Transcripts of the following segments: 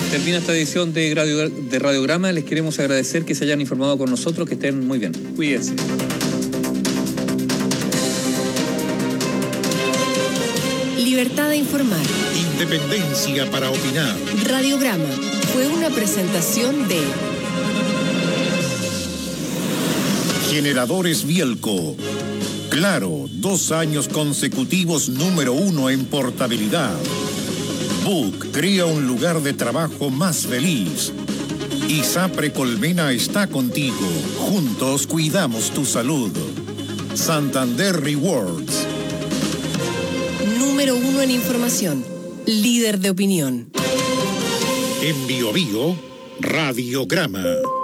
Termina esta edición de Radiograma. Les queremos agradecer que se hayan informado con nosotros, que estén muy bien. Cuídense. Libertad de informar. Independencia para opinar. Radiograma fue una presentación de Generadores Bielco. Claro, 2 años consecutivos número 1 en portabilidad. Book crea un lugar de trabajo más feliz. ISAPRE Colmena está contigo. Juntos cuidamos tu salud. Santander Rewards. Número 1 en información. Líder de opinión. En Bio Bio, Radiograma.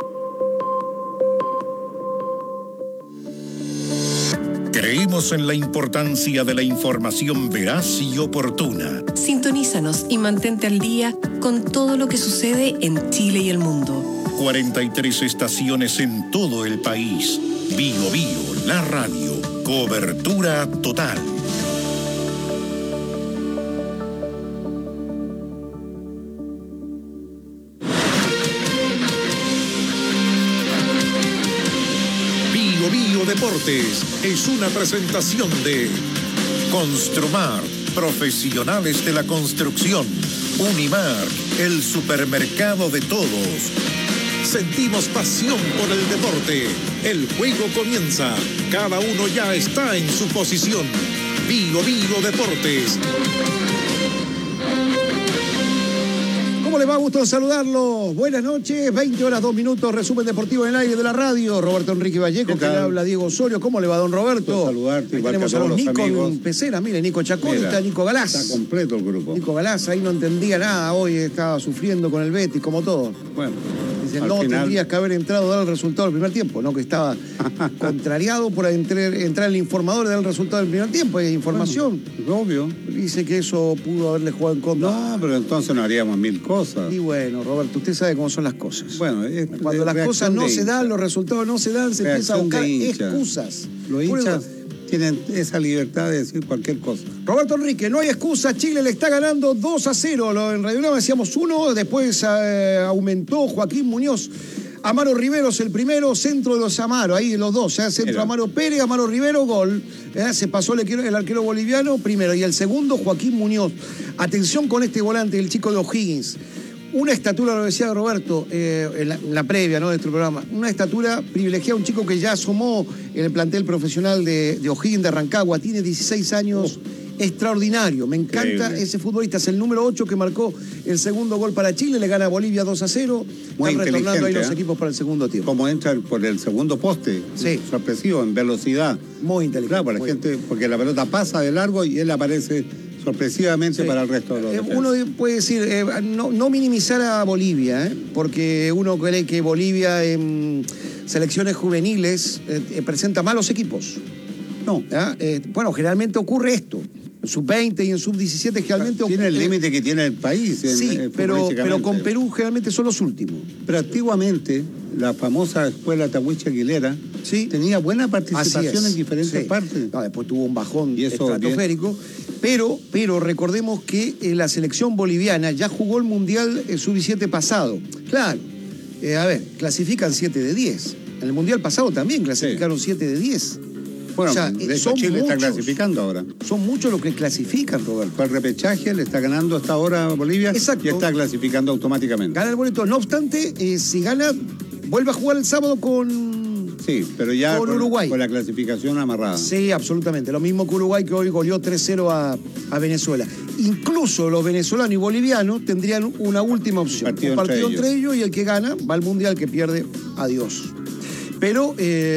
Creemos en la importancia de la información veraz y oportuna. Sintonízanos y mantente al día con todo lo que sucede en Chile y el mundo. 43 estaciones en todo el país. Bio Bio, la radio. Cobertura total. Bio Bio Deportes es una presentación de Construmar, profesionales de la construcción. Unimar, el supermercado de todos. Sentimos pasión por el deporte. El juego comienza. Cada uno ya está en su posición. Bio Bio Deportes. ¿Cómo le va? Gusto en saludarlo. Buenas noches, 20 horas 2 minutos, resumen deportivo en el aire de la radio. Roberto Enrique Vallejo, que le habla Diego Osorio. ¿Cómo le va, don Roberto? Saludarte, igual tenemos que a todos los los Nico amigos. en pecera, mire, Nico Chacón, está Nico Galás. Está completo el grupo. Nico Galás ahí no entendía nada, hoy estaba sufriendo con el Betis, como todo. Bueno, Dicen, al no, final... tendrías que haber entrado a dar el resultado del primer tiempo, ¿no? Que estaba contrariado por entrar el informador y dar el resultado del primer tiempo, es información. Bueno, obvio. Dice que eso pudo haberle jugado en contra. No, pero entonces no haríamos 1000 cosas. Y bueno, Roberto, usted sabe cómo son las cosas. Bueno, Cuando las cosas no se dan, los resultados no se dan, se empieza a buscar excusas. Los hinchas tienen esa libertad de decir cualquier cosa. Roberto Enrique, no hay excusa, Chile le está ganando 2-0. En Radiograma decíamos 1, después aumentó Joaquín Muñoz. Amaro Riveros el primero, centro de los Amaro, ahí los dos, centro Amaro Pérez, Amaro Rivero, gol. Se pasó el arquero boliviano primero y el segundo Joaquín Muñoz. Atención con este volante, el chico de O'Higgins. Una estatura, lo decía Roberto en la previa, ¿no?, de este programa, una estatura privilegiada, un chico que ya asomó en el plantel profesional de O'Higgins de Rancagua, tiene 16 años, extraordinario, me encanta. Increíble. Ese futbolista, es el número 8 que marcó el segundo gol para Chile, le gana a Bolivia 2-0, están retornando ahí los equipos para el segundo tiempo. Como entra por el segundo poste, sí, sorpresivo, en velocidad. Muy inteligente. Claro, para la gente, porque la pelota pasa de largo y él aparece sorpresivamente para el resto de los uno puede decir, no minimizar a Bolivia, porque uno cree que Bolivia en selecciones juveniles presenta malos equipos. No. Bueno, generalmente ocurre esto. En sub-20 y en sub-17 generalmente tiene el límite que tiene el país. Sí, pero con Perú generalmente son los últimos. Pero antiguamente, la famosa escuela Tahuichi Aguilera tenía buena participación en diferentes partes. No, después tuvo un bajón estratosférico. Pero recordemos que la selección boliviana ya jugó el Mundial sub-17 pasado. Claro, clasifican 7 de 10. En el Mundial pasado también clasificaron 7 de 10. Bueno, de hecho Chile está clasificando ahora. Son muchos los que clasifican, Roberto. Para el repechaje le está ganando hasta ahora a Bolivia. Exacto. Y está clasificando automáticamente. Gana el boleto. No obstante, si gana, vuelve a jugar el sábado con... Sí, pero ya con Uruguay. Con la clasificación amarrada. Sí, absolutamente. Lo mismo que Uruguay, que hoy goleó 3-0 a Venezuela. Incluso los venezolanos y bolivianos tendrían una última opción. Un partido entre ellos y el que gana va al Mundial, que pierde, adiós. Pero...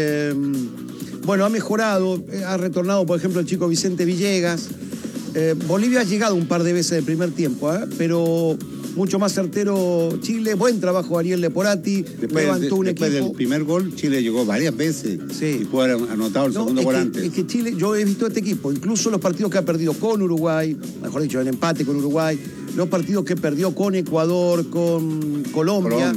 bueno, ha mejorado, ha retornado, por ejemplo, el chico Vicente Villegas. Bolivia ha llegado un par de veces del primer tiempo, pero mucho más certero Chile. Buen trabajo Ariel Leporati, levantó un equipo. Después del primer gol, Chile llegó varias veces y pudo haber anotado el segundo gol antes. Es que Chile, yo he visto este equipo, incluso los partidos que ha perdido con Uruguay, mejor dicho, el empate con Uruguay, los partidos que perdió con Ecuador, con Colombia,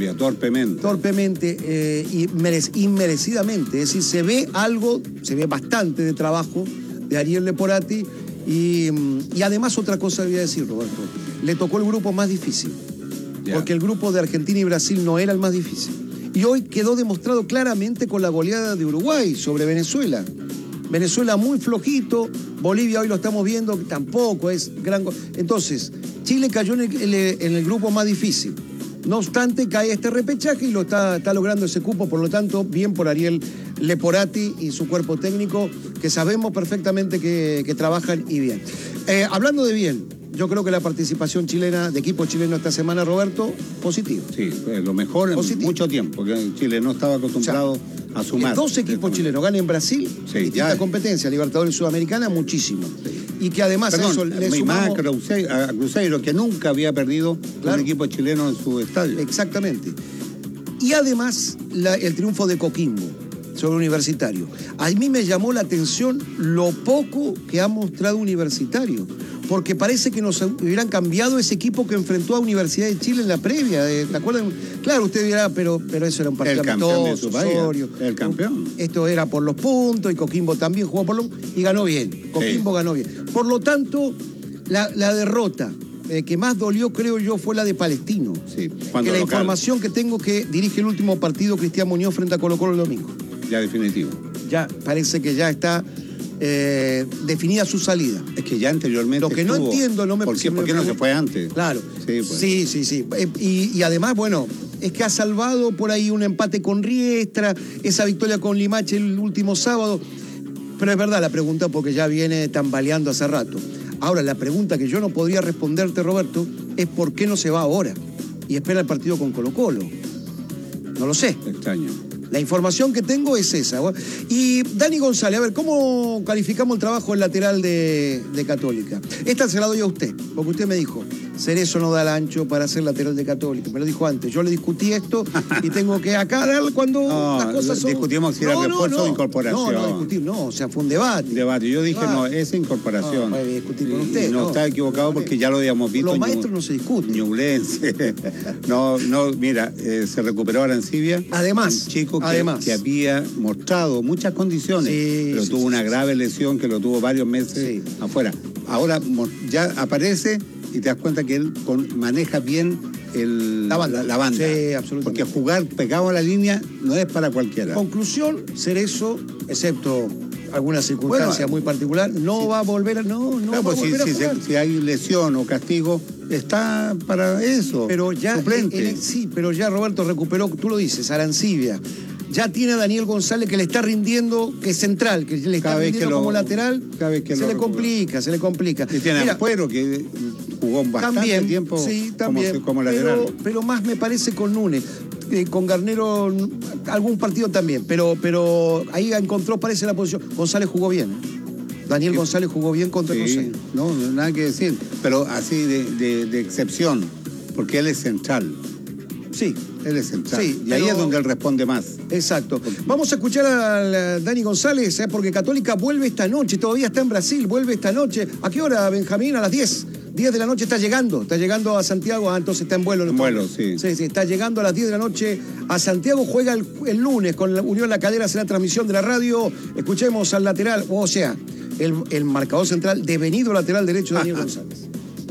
torpemente y inmerecidamente. Es decir, se ve bastante de trabajo de Ariel Leporati y además otra cosa voy a decir, Roberto, le tocó el grupo más difícil. porque el grupo de Argentina y Brasil no era el más difícil. Y hoy quedó demostrado claramente con la goleada de Uruguay sobre Venezuela. Venezuela muy flojito, Bolivia hoy lo estamos viendo, tampoco es gran... Entonces, Chile cayó en el grupo más difícil. No obstante, cae este repechaje y lo está logrando ese cupo, por lo tanto, bien por Ariel Leporati y su cuerpo técnico, que sabemos perfectamente que trabajan y bien. Hablando de bien, yo creo que la participación chilena, de equipo chileno esta semana, Roberto, positivo. Sí, lo mejor en mucho tiempo, porque Chile no estaba acostumbrado a sumar. 2 equipos chilenos ganan en Brasil, distinta competencia, Libertadores Sudamericana, muchísimo. Y que además eso le sumamos... a Cruzeiro, que nunca había perdido un equipo chileno en su estadio. Exactamente. Y además el triunfo de Coquimbo sobre Universitario. A mí me llamó la atención lo poco que ha mostrado Universitario, porque parece que nos hubieran cambiado ese equipo que enfrentó a Universidad de Chile en la previa. ¿Te acuerdan? Claro, usted dirá, pero eso era un partido amistoso, el campeón. Esto era por los puntos y Coquimbo también jugó por los... y ganó bien. Coquimbo ganó bien. Por lo tanto, la derrota que más dolió, creo yo, fue la de Palestino. Sí, que la información que tengo que dirige el último partido Cristian Muñoz frente a Colo-Colo el domingo. Ya definitivo. Ya, parece que ya está definida su salida. Es que ya anteriormente lo que no entiendo, no me... ¿Por qué no se fue antes? Claro. Sí, pues. Sí. Y además, bueno, es que ha salvado por ahí un empate con Riestra, esa victoria con Limache el último sábado. Pero es verdad la pregunta, porque ya viene tambaleando hace rato. Ahora, la pregunta que yo no podría responderte, Roberto, es ¿por qué no se va ahora? Y espera el partido con Colo-Colo. No lo sé. Extraño. La información que tengo es esa. Y Dani González, a ver, ¿cómo calificamos el trabajo del lateral de Católica? Esta se la doy a usted, porque usted me dijo, Cerezo no da el ancho para ser lateral de Católica. Me lo dijo antes. Yo le discutí esto y tengo que acá dar cuando las cosas son... Discutimos si era refuerzo o incorporación. No discutimos, no. O sea, fue un debate. Yo dije, no, es incorporación. No, voy a discutir con usted. No, está equivocado porque ya lo habíamos visto. Los maestros no se discuten. Ñublense. No, mira, se recuperó Arancibia. Además, un chico que había mostrado muchas condiciones, pero tuvo una grave lesión que lo tuvo varios meses afuera. Ahora ya aparece y te das cuenta que él maneja bien la banda. Sí, absolutamente. Porque jugar pegado a la línea no es para cualquiera. Conclusión, Cerezo, excepto alguna circunstancia muy particular, no va a volver a... No va a volver a jugar. Si hay lesión o castigo, está para eso. Pero ya, suplente. Pero ya Roberto recuperó, tú lo dices, Arancibia. Ya tiene a Daniel González que le está rindiendo, que es central, que le está rindiendo como lateral. Cada vez que se le complica. Y tiene a Puero, que jugó bastante tiempo como lateral. Pero más me parece con Núñez. Con Garnero algún partido también. Pero ahí encontró, parece, la posición. González jugó bien. Daniel González jugó bien contra Cruzeiro. No, nada que decir. Pero así de excepción, porque él es central. Sí. Él es central. Sí, y ahí es donde él responde más. Exacto. Vamos a escuchar a Dani González, porque Católica vuelve esta noche, todavía está en Brasil, vuelve esta noche. ¿A qué hora, Benjamín? A las 10. 10 de la noche está llegando a Santiago. Entonces está en vuelo. En vuelo, sí. Sí, está llegando a las 10 de la noche a Santiago. Juega el lunes con la Unión La Calera, será transmisión de la radio. Escuchemos al lateral, o sea, el marcador central, devenido lateral derecho, Daniel González.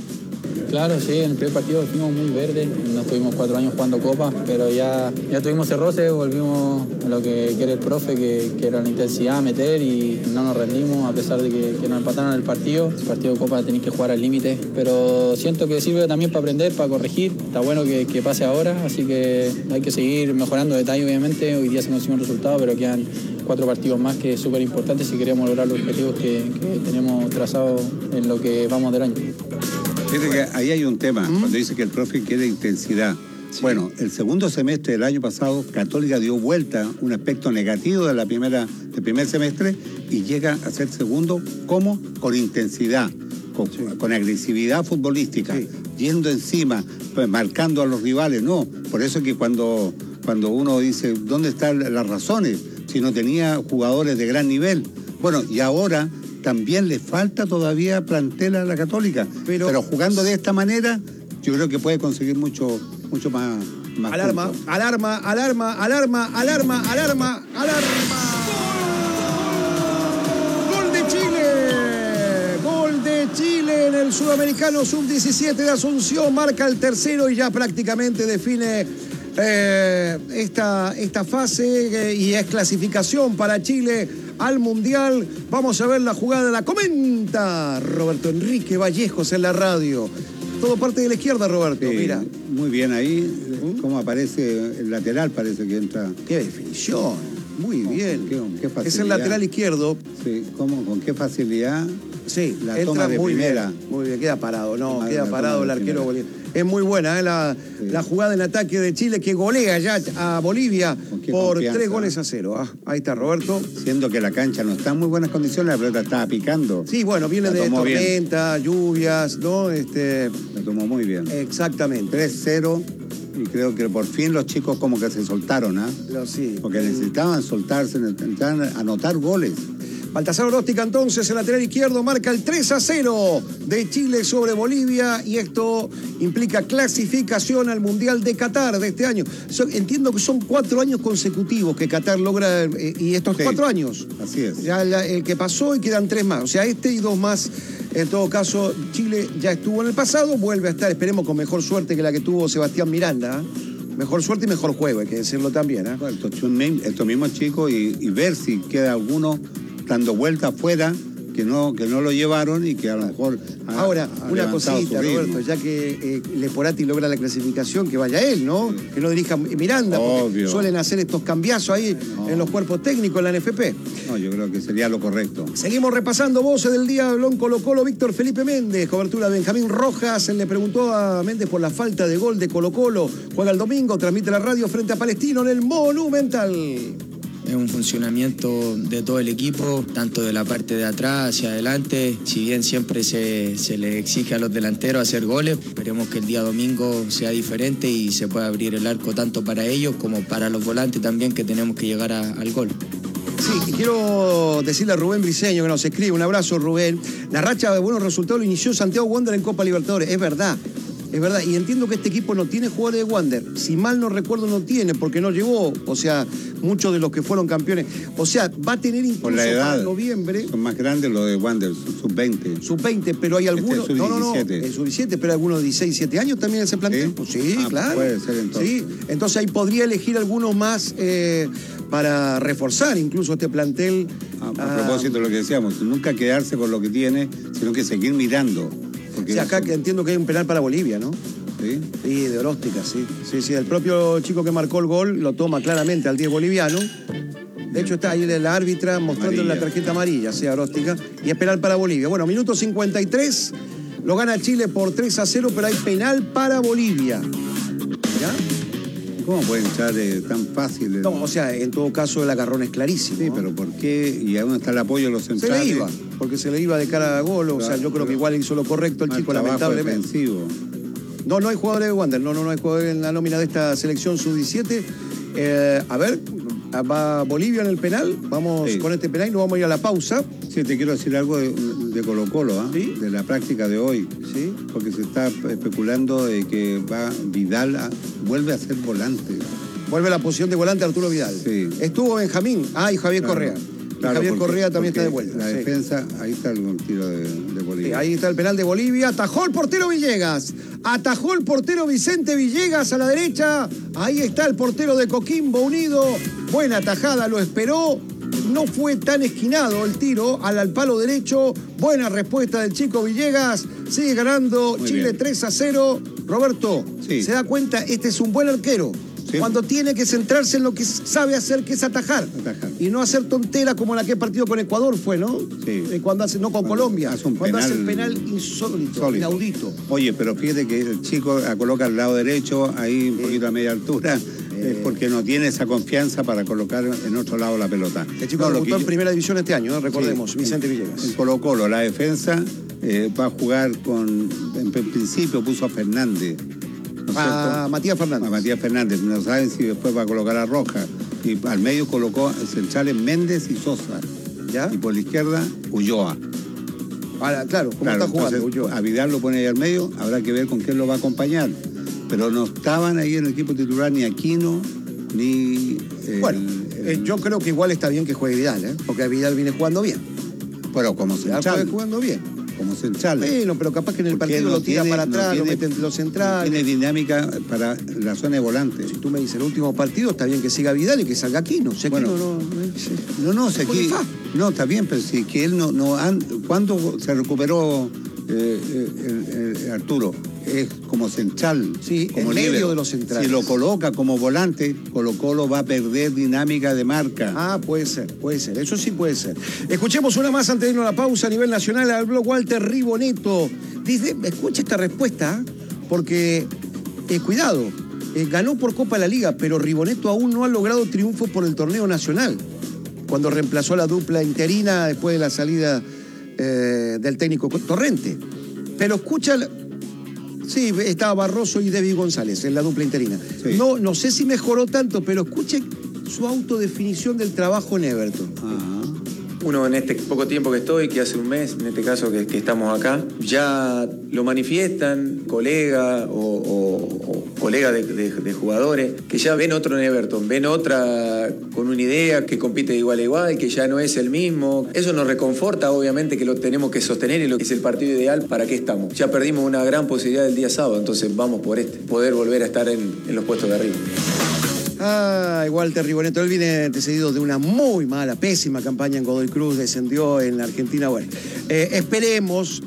Claro, sí, en el primer partido fuimos muy verdes, nos tuvimos 4 años jugando Copa, pero ya tuvimos ese roce, volvimos a lo que quiere el profe, que era la intensidad, meter, y no nos rendimos a pesar de que nos empataron el partido. El partido de Copa tenéis que jugar al límite, pero siento que sirve también para aprender, para corregir. Está bueno que pase ahora, así que hay que seguir mejorando detalle, obviamente. Hoy día se consiguió un resultado, pero quedan 4 partidos más, que es súper importante si queremos lograr los objetivos que tenemos trazados en lo que vamos del año. Fíjate que ahí hay un tema, cuando dice que el profe quiere intensidad. Sí. Bueno, el segundo semestre del año pasado, Católica dio vuelta un aspecto negativo del primer semestre y llega a ser segundo, ¿cómo? Con intensidad, con agresividad futbolística, yendo encima, pues, marcando a los rivales. No, por eso es que cuando uno dice, ¿dónde están las razones? Si no tenía jugadores de gran nivel. Bueno, y ahora también le falta todavía plantel a la Católica, pero jugando de esta manera, yo creo que puede conseguir mucho más. Alarma. Gol de Chile en el el Sudamericano Sub-17 de Asunción, marca el tercero y ya prácticamente define esta fase y es clasificación para Chile al Mundial. Vamos a ver la jugada, la comenta Roberto Enrique Vallejos en la radio. Todo parte de la izquierda, Roberto, mira. Muy bien ahí, cómo aparece el lateral, parece que entra. Qué definición, muy bien. Qué facilidad. Es el lateral izquierdo. Sí, con qué facilidad. Sí, la toma de muy primera. Bien, muy bien, queda parado, queda parado el arquero boliviano. primera. Es muy buena la jugada en ataque de Chile que golea ya a Bolivia por 3-0. Ahí está Roberto. Siendo que la cancha no está en muy buenas condiciones, la pelota estaba picando. Sí, bueno, viene de tormenta, lluvias, ¿no? La tomó muy bien. Exactamente. 3-0 y creo que por fin los chicos como que se soltaron, ¿ah? Sí. Porque necesitaban soltarse, necesitaban anotar goles. Baltasar Oróstica entonces, el lateral izquierdo, marca el 3-0 de Chile sobre Bolivia y esto implica clasificación al Mundial de Qatar de este año. Entiendo que son 4 años consecutivos que Qatar logra, y estos 4 años. Así es. Ya el que pasó y quedan 3 más, o sea, este y 2 más. En todo caso, Chile ya estuvo en el pasado, vuelve a estar, esperemos, con mejor suerte que la que tuvo Sebastián Miranda. Mejor suerte y mejor juego, hay que decirlo también. Bueno, estos mismos chicos y ver si queda alguno dando vuelta afuera que no lo llevaron y que a lo mejor ahora una cosita, Roberto, ya que Leporati logra la clasificación, que vaya él, ¿no? Sí. Que no dirija Miranda, porque suelen hacer estos cambiazos ahí en los cuerpos técnicos en la NFP. No, yo creo que sería lo correcto. Seguimos repasando voces del día. Habló en Colo-Colo Víctor Felipe Méndez, cobertura de Benjamín Rojas. Él le preguntó a Méndez por la falta de gol de Colo-Colo. Juega el domingo, transmite la radio frente a Palestino en el Monumental. Es un funcionamiento de todo el equipo, tanto de la parte de atrás hacia adelante. Si bien siempre se le exige a los delanteros hacer goles, esperemos que el día domingo sea diferente y se pueda abrir el arco tanto para ellos como para los volantes también, que tenemos que llegar al gol. Sí, y quiero decirle a Rubén Briceño que nos escribe, un abrazo Rubén. La racha de buenos resultados lo inició Santiago Wander en Copa Libertadores, es verdad. Es verdad, y entiendo que este equipo no tiene jugadores de Wander. Si mal no recuerdo, no tiene, porque no llegó, o sea, muchos de los que fueron campeones. O sea, va a tener incluso por la edad, para noviembre. Son más grandes los de Wander, sub-20. Sub-20, pero hay algunos. No, el sub-17, pero algunos de 16, 17 años también ese plantel. ¿Sí? Pues sí, claro. Puede ser entonces. Sí, entonces ahí podría elegir algunos más para reforzar incluso este plantel. A propósito de lo que decíamos, nunca quedarse con lo que tiene, sino que seguir mirando. Sí, acá que entiendo que hay un penal para Bolivia, ¿no? Sí. Sí, de Oróstica, sí. Sí, el propio chico que marcó el gol lo toma claramente al 10 boliviano. De hecho, está ahí la árbitra mostrando la tarjeta amarilla, sí, Oróstica. Y es penal para Bolivia. Bueno, minuto 53, lo gana Chile por 3-0, pero hay penal para Bolivia. ¿Ya? ¿Cómo puede entrar tan fácil? No, o sea, en todo caso el agarrón es clarísimo. Sí, pero ¿por qué? ¿Y aún está el apoyo de los centrales? Se le iba, porque se le iba de cara a gol. O sea, yo creo que igual hizo lo correcto el chico, lamentablemente. Defensivo. No hay jugadores de Wander, no hay jugadores en la nómina de esta selección sub-17. A ver, va Bolivia en el penal. Vamos con este penal y nos vamos a ir a la pausa. Sí, te quiero decir algo de Colo-Colo, ¿Sí? De la práctica de hoy. Sí. Porque se está especulando de que Vidal vuelve a ser volante. Vuelve a la posición de volante Arturo Vidal. Sí. Estuvo Benjamín. Y Javier Correa. Claro, Javier Correa también está de vuelta. La defensa, ahí está el tiro de Bolivia. Sí, ahí está el penal de Bolivia. Atajó el portero Villegas. Atajó el portero Vicente Villegas a la derecha. Ahí está el portero de Coquimbo Unido. Buena tajada, lo esperó. No fue tan esquinado el tiro al palo derecho. Buena respuesta del chico Villegas. Sigue ganando Muy Chile bien. 3-0. Roberto, ¿se da cuenta? Este es un buen arquero. Sí. Cuando tiene que centrarse en lo que sabe hacer, que es atajar. Y no hacer tontera como la que partido con Ecuador fue, ¿no? Sí. Cuando hace, no con Colombia. Cuando hace el penal insólito, inaudito. Oye, pero fíjate que el chico la coloca al lado derecho, ahí un poquito a media altura, es porque no tiene esa confianza para colocar en otro lado la pelota. El chico debutó en primera división este año, recordemos, Vicente Villegas. En Colo-Colo, la defensa va a jugar en principio puso a Fernández. A Matías Fernández. A Matías Fernández. No saben si después va a colocar a Roja. Y al medio colocó centrales Méndez y Sosa. ¿Ya? Y por la izquierda, Ulloa. Ahora, claro, ¿cómo está jugando Ulloa? A Vidal lo pone ahí al medio, habrá que ver con quién lo va a acompañar. Pero no estaban ahí en el equipo titular ni Aquino, ni... yo creo que igual está bien que juegue Vidal, porque Vidal viene jugando bien. Pero como Vidal central. viene jugando bien. como central. Bueno, pero capaz que en el Porque partido no lo tira tiene- para atrás, no lo tiene- mete entre los centrales. Tiene dinámica para la zona de volante. Si tú me dices el último partido, está bien que siga Vidal y que salga Aquino. Si Aquino Bueno. no. Si aquí, no, está bien, pero si que él ¿cuándo se recuperó Arturo? Es como central, Sí, como en medio líbero. de los centrales. Si lo coloca como volante, Colo-Colo va a perder dinámica de marca. Ah, puede ser, eso sí puede ser. Escuchemos una más antes de irnos a la pausa a nivel nacional. Habló Walter Riboneto. Dice, escucha esta respuesta, porque, cuidado, ganó por Copa de la Liga, pero Riboneto aún no ha logrado triunfo por el torneo nacional. Cuando reemplazó a la dupla interina después de la salida del técnico Torrente. Pero escucha... Sí, estaba Barroso y Debbie González en la dupla interina. Sí. No sé si mejoró tanto, pero escuche su autodefinición del trabajo en Everton. Uno en este poco tiempo que estoy, que hace un mes, en este caso que estamos acá, ya lo manifiestan colega o colega de jugadores, que ya ven otro en Everton, ven otra con una idea que compite de igual a igual, que ya no es el mismo. Eso nos reconforta, obviamente, que lo tenemos que sostener y lo que es el partido ideal para qué estamos. Ya perdimos una gran posibilidad el día sábado, entonces vamos por poder volver a estar en los puestos de arriba. Walter Riboneto, él viene antecedido de una muy mala, pésima campaña en Godoy Cruz, descendió en la Argentina. Bueno, esperemos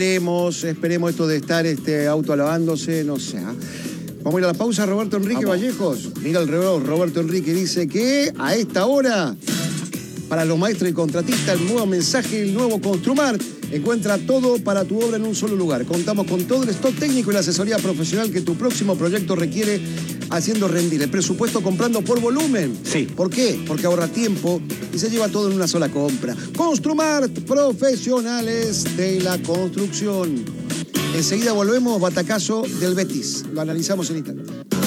esto de estar autoalabándose, no sé. Vamos a ir a la pausa, Roberto Enrique Vallejos. Mira el reloj, Roberto Enrique dice que a esta hora, para los maestros y contratistas, el nuevo mensaje, el nuevo Construmar. Encuentra todo para tu obra en un solo lugar. Contamos con todo el stock técnico y la asesoría profesional que tu próximo proyecto requiere, haciendo rendir el presupuesto comprando por volumen. Sí. ¿Por qué? Porque ahorra tiempo y se lleva todo en una sola compra. Construmart, profesionales de la construcción. Enseguida volvemos, batacazo del Betis. Lo analizamos en instante.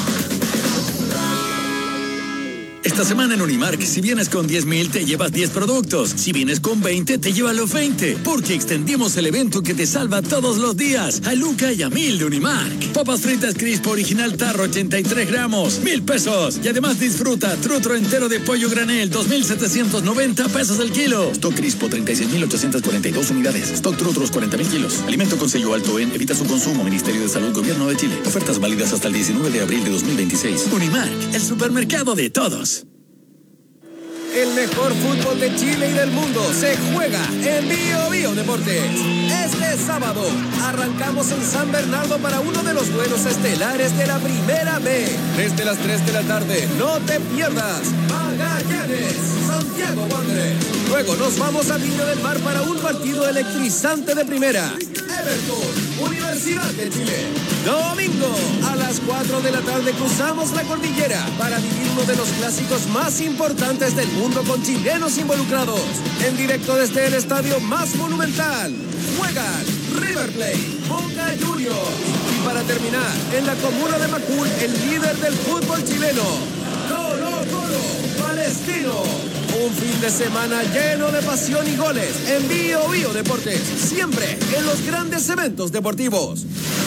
Esta semana en Unimark, si vienes con 10,000 te llevas 10 productos. Si vienes con 20 te llevas los 20. Porque extendimos el evento que te salva todos los días. A Luca y a 1,000 de Unimark. Papas fritas Crispo original tarro 83 gramos, 1,000 pesos. Y además disfruta trutro entero de pollo granel, 2,790 pesos el kilo. Stock Crispo 36,842 unidades. Stock trutros 40,000 kilos. Alimento con sello alto en evita su consumo. Ministerio de Salud, Gobierno de Chile. Ofertas válidas hasta el 19 de abril de 2026. Unimark, el supermercado de todos. El mejor fútbol de Chile y del mundo se juega en Bio Bio Deportes. Este sábado arrancamos en San Bernardo para uno de los duelos estelares de la Primera B. Desde las 3 de la tarde, no te pierdas Magallanes, Santiago Wanderers. Luego nos vamos a Viña del Mar para un partido electrizante de primera. Everton, Universidad de Chile. Domingo a las 4 de la tarde cruzamos la cordillera para vivir uno de los clásicos más importantes del mundo con chilenos involucrados. En directo desde el estadio más monumental. Juegan River Plate, Boca Juniors. Y para terminar, en la comuna de Macul, el líder del fútbol chileno, Colo-Colo Palestino. Un fin de semana lleno de pasión y goles en Bio Bio Deportes. Siempre en los grandes eventos deportivos.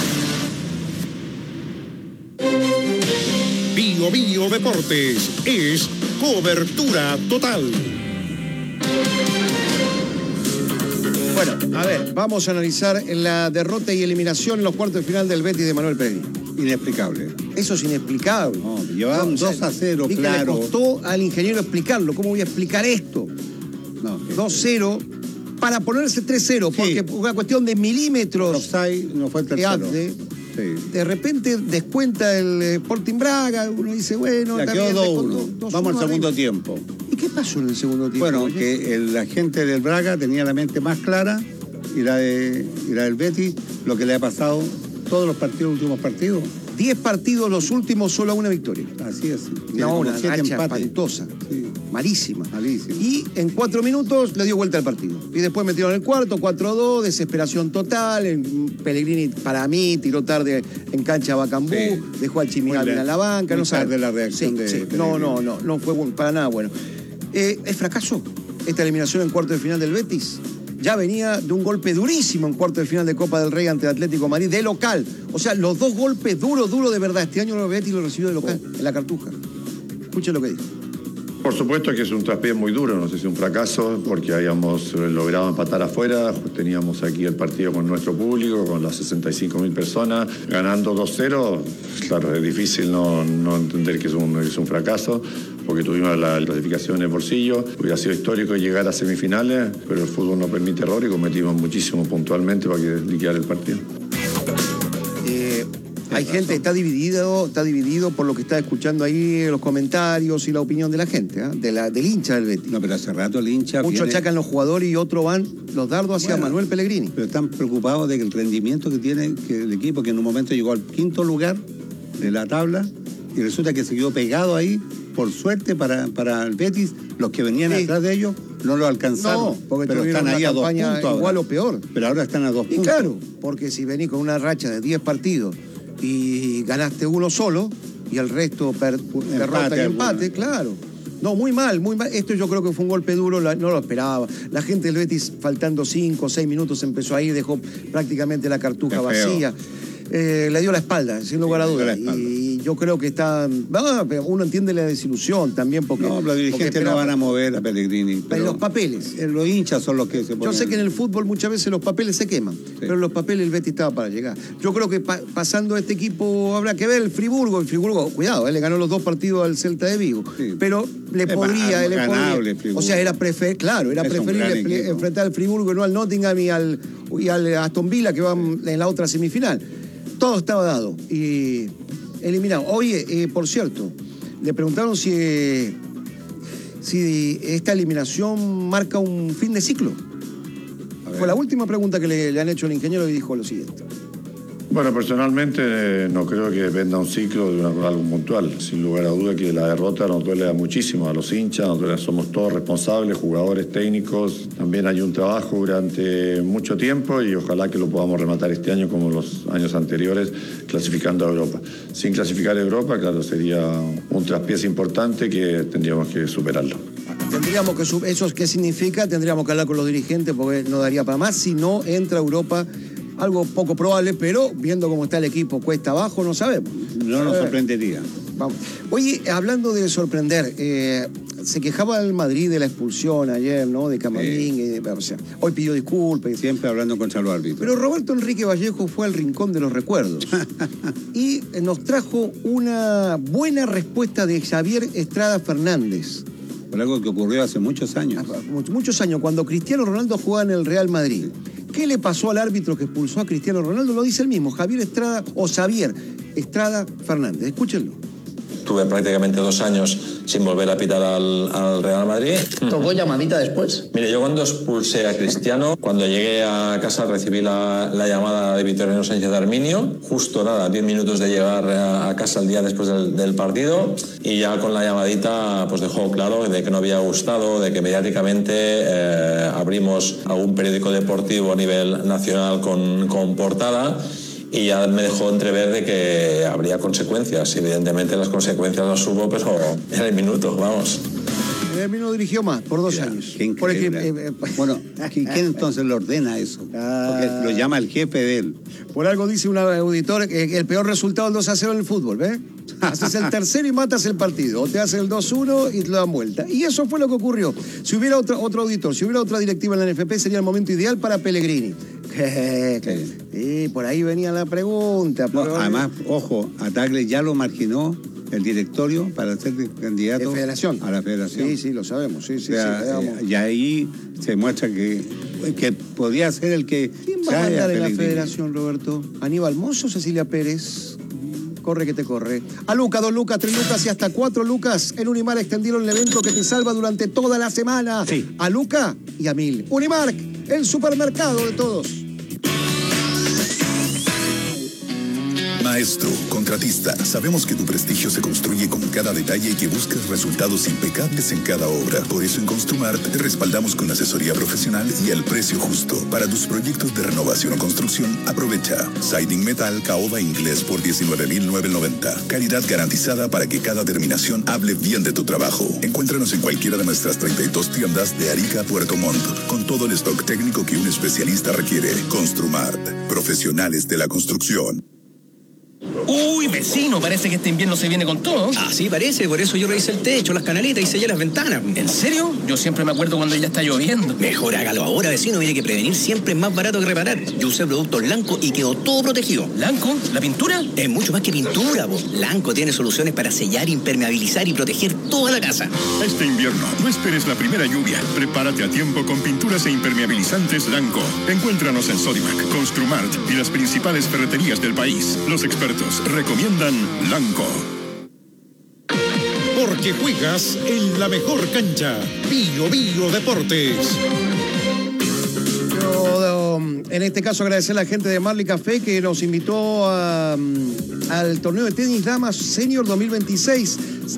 Bio Bio Deportes es cobertura total. Bueno, a ver, vamos a analizar la derrota y eliminación en los cuartos de final del Betis de Manuel Pellegrini. Inexplicable. Eso es inexplicable. No, llevaban 2-0, vi que claro. le costó al ingeniero explicarlo. ¿Cómo voy a explicar esto? No, 2-0 para ponerse 3-0, porque una cuestión de milímetros. Offside no fue el que tercero. hace. Sí. De repente descuenta el Sporting Braga, uno dice, bueno, Ya también quedó descontó 2-1. 2-1 Vamos al segundo arriba. tiempo. ¿Y qué pasó en el segundo tiempo? Bueno, Oye? que la gente del Braga tenía la mente más clara y la del Betis, lo que le ha pasado todos los partidos, últimos partidos. 10 partidos, los últimos, solo una victoria. Así es. Tiene No, como una 7 racha empates. espantosa. Sí. Malísima. Malísimo. Y en 4 minutos le dio vuelta al partido. Y después metieron el cuarto, 4-2, desesperación total. Pellegrini, para mí, tiró tarde en cancha a Bacambú, Sí. dejó al Chimigal Muy en la banca. muy No sabe. tarde la reacción de Pellegrini. No fue para nada bueno. ¿Es fracaso esta eliminación en cuarto de final del Betis? Ya venía de un golpe durísimo en cuarto de final de Copa del Rey ante el Atlético de Madrid, de local. O sea, los dos golpes duros de verdad. Este año el Betis lo recibió de local, en la Cartuja. Escuchen lo que dijo. por supuesto que es un traspié muy duro, no sé si un fracaso, porque habíamos logrado empatar afuera, teníamos aquí el partido con nuestro público, con las 65.000 personas, ganando 2-0, claro, es difícil no entender que es un fracaso, porque tuvimos la clasificación en el bolsillo, hubiera sido histórico llegar a semifinales, pero el fútbol no permite error y cometimos muchísimo puntualmente para liquidar el partido. Hay gente que está dividido por lo que está escuchando ahí, los comentarios y la opinión de la gente, del hincha del Betis. No, pero hace rato el hincha Muchos achacan los jugadores y otros van los dardos hacia Manuel Pellegrini. Pero están preocupados del rendimiento que tiene el equipo, que en un momento llegó al 5º lugar de la tabla y resulta que se quedó pegado ahí. Por suerte para el Betis, los que venían atrás de ellos no lo alcanzaron. No, porque pero están ahí a 2 puntos igual o peor. Pero ahora están a 2 puntos. Y claro, porque si venís con una racha de 10 partidos y ganaste uno solo y el resto derrota y empate, claro. No, muy mal, muy mal. Esto yo creo que fue un golpe duro, no lo esperaba. La gente del Betis, faltando 5 o 6 minutos, empezó a ir, dejó prácticamente la cartuja vacía. Le dio la espalda, sin lugar a dudas. Y yo creo que está... uno entiende la desilusión también porque... No, los dirigentes no van a mover a Pellegrini. Pero los papeles. Los hinchas son los que se ponen... Yo sé que en el fútbol muchas veces los papeles se queman, pero los papeles el Betis estaba para llegar. Yo creo que pasando este equipo habrá que ver el Friburgo, cuidado, le ganó los 2 partidos al Celta de Vigo. Sí. Pero le podría... O sea, era preferible enfrentar al Friburgo y no al Nottingham y al Aston Villa que van en la otra semifinal. Todo estaba dado y eliminado. Oye, por cierto, le preguntaron si esta eliminación marca un fin de ciclo. Fue la última pregunta que le han hecho al ingeniero y dijo lo siguiente. Bueno, personalmente no creo que dependa un ciclo de algo puntual. Sin lugar a duda que la derrota nos duele muchísimo a los hinchas, somos todos responsables, jugadores, técnicos. También hay un trabajo durante mucho tiempo y ojalá que lo podamos rematar este año como los años anteriores, clasificando a Europa. Sin clasificar a Europa, claro, sería un traspiés importante que tendríamos que superarlo. Tendríamos que ¿eso qué significa? Tendríamos que hablar con los dirigentes porque no daría para más si no entra a Europa. Algo poco probable, pero viendo cómo está el equipo cuesta abajo, no sabemos. No nos sorprendería. Vamos. Oye, hablando de sorprender, se quejaba el Madrid de la expulsión ayer, ¿no? De Camarín, o sea, hoy pidió disculpas. Siempre hablando contra los árbitros. Pero Roberto Enrique Vallejo fue al rincón de los recuerdos y nos trajo una buena respuesta de Javier Estrada Fernández. Por algo que ocurrió hace muchos años. Muchos años, cuando Cristiano Ronaldo jugaba en el Real Madrid. ¿Qué le pasó al árbitro que expulsó a Cristiano Ronaldo? Lo dice él mismo, Xavier Estrada Fernández. Escúchenlo. Tuve prácticamente 2 años sin volver a pitar al Real Madrid. ¿Tocó llamadita después? Mire, yo cuando expulsé a Cristiano, cuando llegué a casa recibí la llamada de Victoriano Sánchez Arminio, justo 10 minutos de llegar a casa el día después del partido, y ya con la llamadita pues dejó claro de que no había gustado, de que mediáticamente abrimos algún periódico deportivo a nivel nacional con portada. Y ya me dejó entrever de que habría consecuencias. Evidentemente las consecuencias las hubo, pero en el minuto, vamos. El minuto dirigió más, por 2 años. Bueno, ¿quién entonces le ordena eso? Porque lo llama el jefe de él. Por algo dice un auditor que el peor resultado es el 2-0 en el fútbol, ¿ves? Haces el tercero y matas el partido. O te haces el 2-1 y te lo dan vuelta. Y eso fue lo que ocurrió. Si hubiera otro auditor, si hubiera otra directiva en la NFP, sería el momento ideal para Pellegrini. Sí, por ahí venía la pregunta. No, además, ojo, a Tagle ya lo marginó el directorio para ser candidato a la federación. Sí, lo sabemos. Sí, y ahí se muestra que podría ser el que... ¿Quién va a mandar en la federación, Roberto? ¿Aníbal Mozo o Cecilia Pérez? Corre que te corre. A Lucas, 2 lucas, 3 lucas y hasta 4 lucas. En Unimark extendieron el evento que te salva durante toda la semana. Sí. A Luca y a 1000. Unimark, el supermercado de todos. Maestro, contratista, sabemos que tu prestigio se construye con cada detalle y que buscas resultados impecables en cada obra. Por eso en Construmart te respaldamos con asesoría profesional y el precio justo. Para tus proyectos de renovación o construcción, aprovecha Siding Metal Caoba Inglés por $19,990. Calidad garantizada para que cada terminación hable bien de tu trabajo. Encuéntranos en cualquiera de nuestras 32 tiendas de Arica a Puerto Montt, con todo el stock técnico que un especialista requiere. Construmart, profesionales de la construcción. Uy, vecino, parece que este invierno se viene con todo. Así parece, por eso yo revisé el techo, las canaletas y sellé las ventanas. ¿En serio? Yo siempre me acuerdo cuando ya está lloviendo. Mejor hágalo ahora, vecino, mire que prevenir siempre es más barato que reparar. Yo usé productos Lanco y quedó todo protegido. ¿Lanco? ¿La pintura? Es mucho más que pintura, vos. Lanco tiene soluciones para sellar, impermeabilizar y proteger toda la casa. Este invierno, no esperes la primera lluvia. Prepárate a tiempo con pinturas e impermeabilizantes Lanco. Encuéntranos en Sodimac, Construmart y las principales ferreterías del país. Los expertos recomiendan Lanco. Porque juegas en la mejor cancha. Bio Bio Deportes. En este caso agradecer a la gente de Marley Café que nos invitó al torneo de tenis damas senior 2026.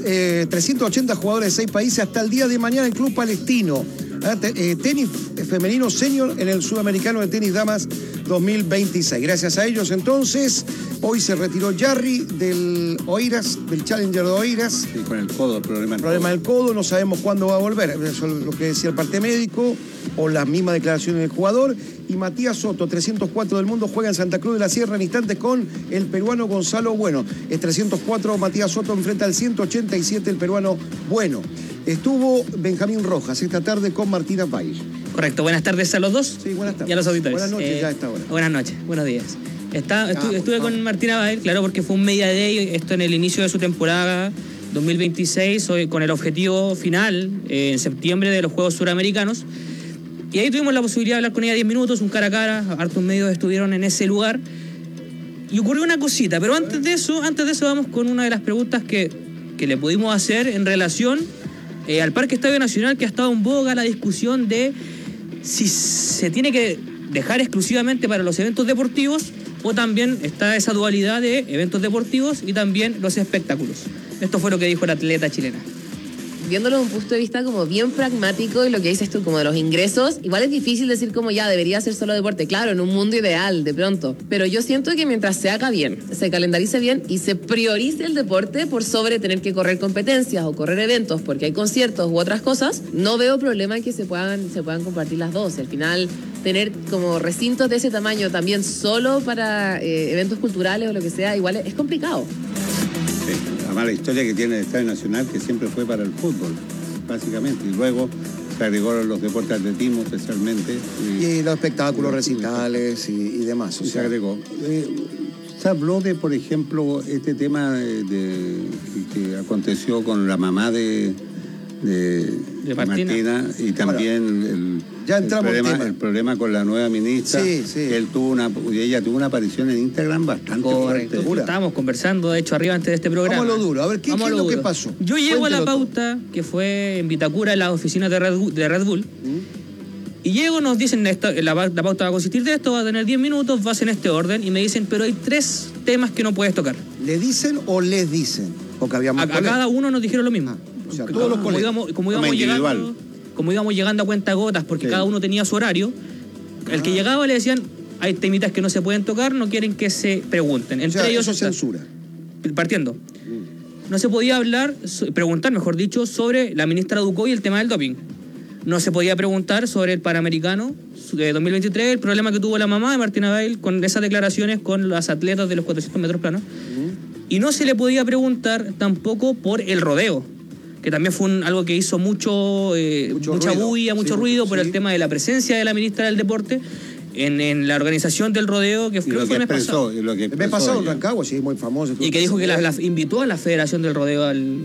380 jugadores de 6 países hasta el día de mañana en Club Palestino. Tenis femenino senior en el Sudamericano de Tenis Damas 2026. Gracias a ellos entonces, hoy se retiró Jarry del Oeiras, del Challenger de Oeiras. Sí, con el codo, el problema del codo, no sabemos cuándo va a volver. Eso es lo que decía el parte médico o las mismas declaraciones del jugador. Y Matías Soto, 304 del mundo, juega en Santa Cruz de la Sierra en instantes con el peruano Gonzalo Bueno. Es 304, Matías Soto enfrenta al 187 el peruano Bueno. Estuvo Benjamín Rojas esta tarde con Martina País. Correcto, buenas tardes a los dos. Sí, buenas tardes. Y a los auditores. Buenas noches ya a esta hora. Buenas noches, buenos días. Estuve con Martina Bael, claro, porque fue un media day, esto en el inicio de su temporada 2026, con el objetivo final en septiembre de los Juegos Suramericanos. Y ahí tuvimos la posibilidad de hablar con ella 10 minutos, un cara a cara, hartos medios estuvieron en ese lugar. Y ocurrió una cosita, pero antes de eso vamos con una de las preguntas que le pudimos hacer en relación al Parque Estadio Nacional, que ha estado en boga la discusión de si se tiene que dejar exclusivamente para los eventos deportivos o también está esa dualidad de eventos deportivos y también los espectáculos. Esto fue lo que dijo la atleta chilena. Viéndolo desde un punto de vista como bien pragmático y lo que dices tú como de los ingresos, igual es difícil decir como ya debería ser solo deporte, claro, en un mundo ideal de pronto, pero yo siento que mientras se haga bien, se calendarice bien y se priorice el deporte por sobre tener que correr competencias o correr eventos porque hay conciertos u otras cosas, no veo problema en que se puedan compartir las dos. Al final tener como recintos de ese tamaño también solo para eventos culturales o lo que sea, igual es complicado. Además la historia que tiene el Estadio Nacional, que siempre fue para el fútbol, básicamente, y luego se agregó los deportes de atletismo especialmente. Y los espectáculos, recitales y demás. Se agregó. Se habló de, por ejemplo, este tema que aconteció con la mamá de Martina y también el problema con la nueva ministra. Sí. Ella tuvo una aparición en Instagram bastante fuerte. Estábamos conversando, de hecho, arriba antes de este programa. Vamos a lo duro. A ver, ¿qué es lo que pasó? Yo llego a la pauta, que fue en Vitacura, en las oficinas de Red Bull. Y llego, nos dicen, la pauta va a consistir de esto, va a tener 10 minutos, vas en este orden. Y me dicen, pero hay 3 temas que no puedes tocar. ¿Le dicen o les dicen? Porque habíamos a cada uno nos dijeron lo mismo. O sea, todos los colegas. Como íbamos llegando a cuentagotas, porque cada uno tenía su horario, el que llegaba le decían, hay temitas que no se pueden tocar, no quieren que se pregunten. Entre ellos eso censura. Partiendo. No se podía preguntar, mejor dicho, sobre la ministra Ducó y el tema del doping. No se podía preguntar sobre el Panamericano de 2023, el problema que tuvo la mamá de Martina Bail con esas declaraciones con las atletas de los 400 metros planos. Y no se le podía preguntar tampoco por el rodeo, que también fue algo que hizo mucha bulla, mucho ruido por el tema de la presencia de la ministra del Deporte en la organización del rodeo, que creo que fue el mes pasado. El mes pasado en Rancagua, sí, muy famoso. Y que dijo que invitó a la Federación del Rodeo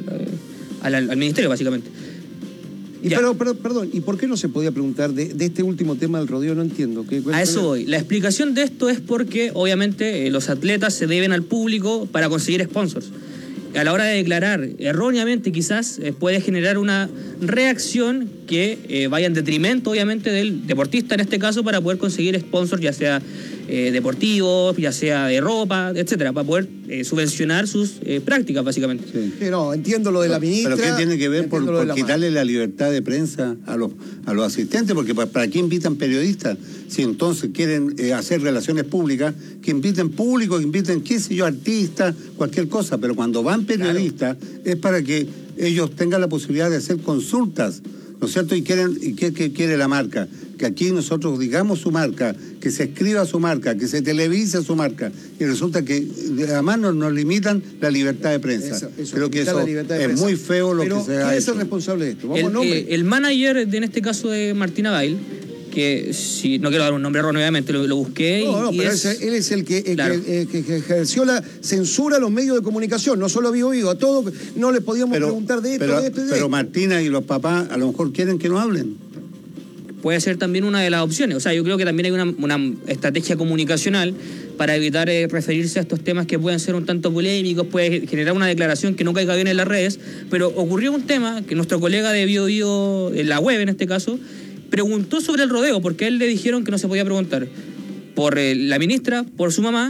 al ministerio, básicamente. Pero, perdón, ¿y por qué no se podía preguntar de este último tema del rodeo? No entiendo. A eso voy. La explicación de esto es porque, obviamente, los atletas se deben al público para conseguir sponsors. A la hora de declarar erróneamente, quizás puede generar una reacción que vaya en detrimento, obviamente, del deportista en este caso, para poder conseguir sponsors, ya sea deportivos, ya sea de ropa, etcétera, para poder subvencionar sus prácticas, básicamente. Sí, no, entiendo lo de la ministra. ¿Pero qué tiene que ver por quitarle la libertad de prensa a los asistentes? Porque ¿para qué invitan periodistas? Si entonces quieren hacer relaciones públicas, que inviten público, que inviten, qué sé yo, artistas, cualquier cosa. Pero cuando van periodistas, es para que ellos tengan la posibilidad de hacer consultas, ¿no es cierto? ¿Y qué quiere la marca? que aquí nosotros digamos su marca, que se escriba su marca, que se televise su marca, y resulta que además nos limitan la libertad de prensa. Creo que eso es muy feo lo que se ha hecho. ¿Quién es el responsable de esto? Vamos El manager, en este caso de Martina Bail, que si no quiero dar un nombre erróneo, obviamente lo busqué. Pero él es el que ejerció la censura a los medios de comunicación, no solo a Bio Bio, a todos, no le podíamos preguntar de esto, de esto. Pero Martina y los papás a lo mejor quieren que no hablen. Puede ser también una de las opciones. O sea, yo creo que también hay una estrategia comunicacional para evitar referirse a estos temas que pueden ser un tanto polémicos, puede generar una declaración que no caiga bien en las redes, pero ocurrió un tema que nuestro colega de Bio Bio, en la web en este caso, preguntó sobre el rodeo, porque a él le dijeron que no se podía preguntar por la ministra, por su mamá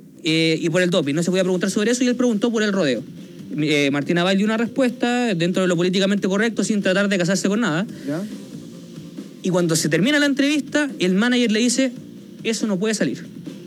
y por el doping. No se podía preguntar sobre eso y él preguntó por el rodeo. Martina Bail dio una respuesta dentro de lo políticamente correcto sin tratar de casarse con nada. ¿Ya? Y cuando se termina la entrevista, el manager le dice, eso no puede salir.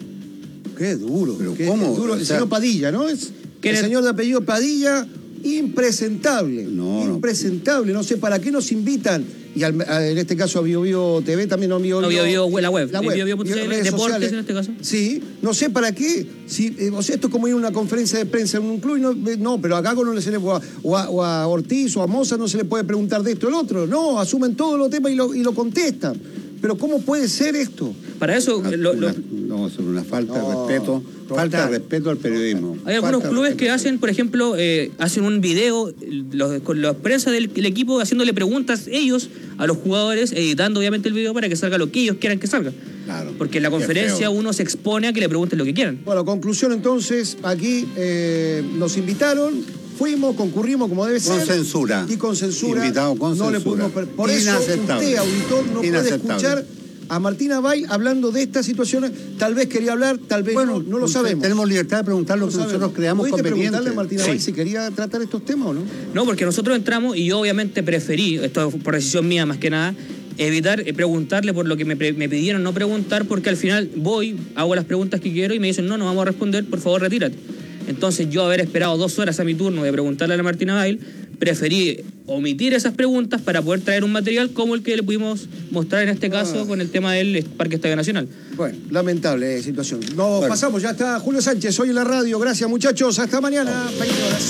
Qué duro. ¿Pero cómo? Duro. El señor Padilla, ¿no? El señor de apellido Padilla, impresentable. Impresentable. No sé para qué nos invitan. Y en este caso a Bio Bio TV, también no Bio Bio. No, Bio Bio, la web. Bio Bio.cl, deportes en este caso. Sí, no sé para qué. Si, o sea, esto es como ir a una conferencia de prensa en un club y no, pero acá no se le puede, o a Ortiz o a Moza no se le puede preguntar de esto o el otro. No, asumen todos los temas y lo contestan. Pero ¿cómo puede ser esto? Para eso... No, es una falta de respeto. Falta de respeto al periodismo. Hay algunos clubes que hacen, por ejemplo, hacen un video con la prensa del equipo haciéndole preguntas ellos a los jugadores, editando obviamente el video para que salga lo que ellos quieran que salga. Claro. Porque en la conferencia uno se expone a que le pregunten lo que quieran. Bueno, conclusión entonces, aquí nos invitaron. Fuimos, concurrimos como debe ser. Con censura. Y con censura. Invitado con censura. No le pudimos. Por eso usted, auditor, no puede escuchar a Martina Bail hablando de estas situaciones. Tal vez quería hablar, tal vez no lo sabemos. Tenemos libertad de preguntar lo que nosotros creamos conveniente. ¿Pudiste preguntarle a Martina Bail si quería tratar estos temas o no? No, porque nosotros entramos y yo obviamente preferí, esto por decisión mía más que nada, evitar preguntarle por lo que me pidieron no preguntar, porque al final voy, hago las preguntas que quiero y me dicen, no vamos a responder, por favor retírate. Entonces yo haber esperado 2 horas a mi turno de preguntarle a la Martina Bail, preferí omitir esas preguntas para poder traer un material como el que le pudimos mostrar en este caso con el tema del Parque Estadio Nacional. Bueno, lamentable situación. Nos pasamos, ya está Julio Sánchez hoy en la radio. Gracias muchachos, hasta mañana, 20 horas.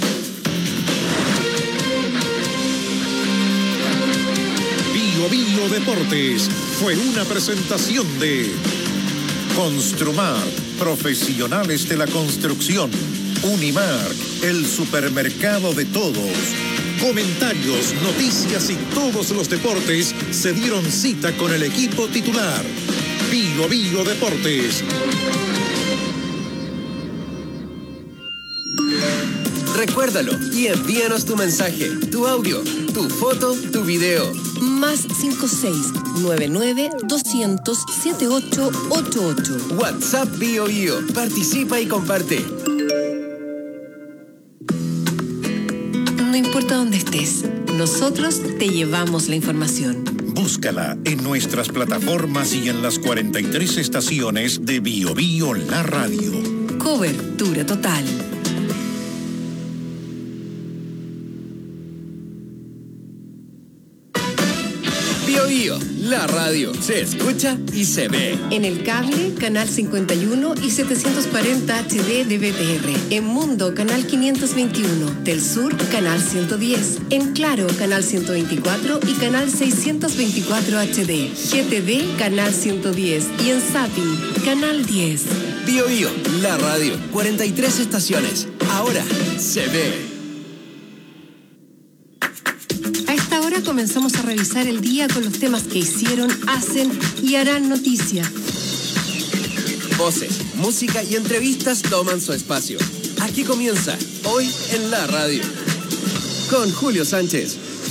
Bio Bio Deportes fue una presentación de Construmar, profesionales de la construcción. Unimark, el supermercado de todos. Comentarios, noticias y todos los deportes se dieron cita con el equipo titular. Bio Bio Deportes. Recuérdalo y envíanos tu mensaje, tu audio, tu foto, tu video. Más 56-99-200-7888. WhatsApp Bio Bio. Participa y comparte. No importa dónde estés, nosotros te llevamos la información. Búscala en nuestras plataformas y en las 43 estaciones de Bio Bio La Radio. Cobertura total. Bio Bio, la radio, se escucha y se ve. En el cable, canal 51 y 740 HD de BTR. En Mundo, canal 521. Del Sur, canal 110. En Claro, canal 124 y canal 624 HD. GTV, canal 110. Y en Zapping, canal 10. Bio Bio, la radio, 43 estaciones. Ahora se ve. Ahora comenzamos a revisar el día con los temas que hicieron, hacen y harán noticia. Voces, música y entrevistas toman su espacio. Aquí comienza, hoy en la radio, con Julio Sánchez.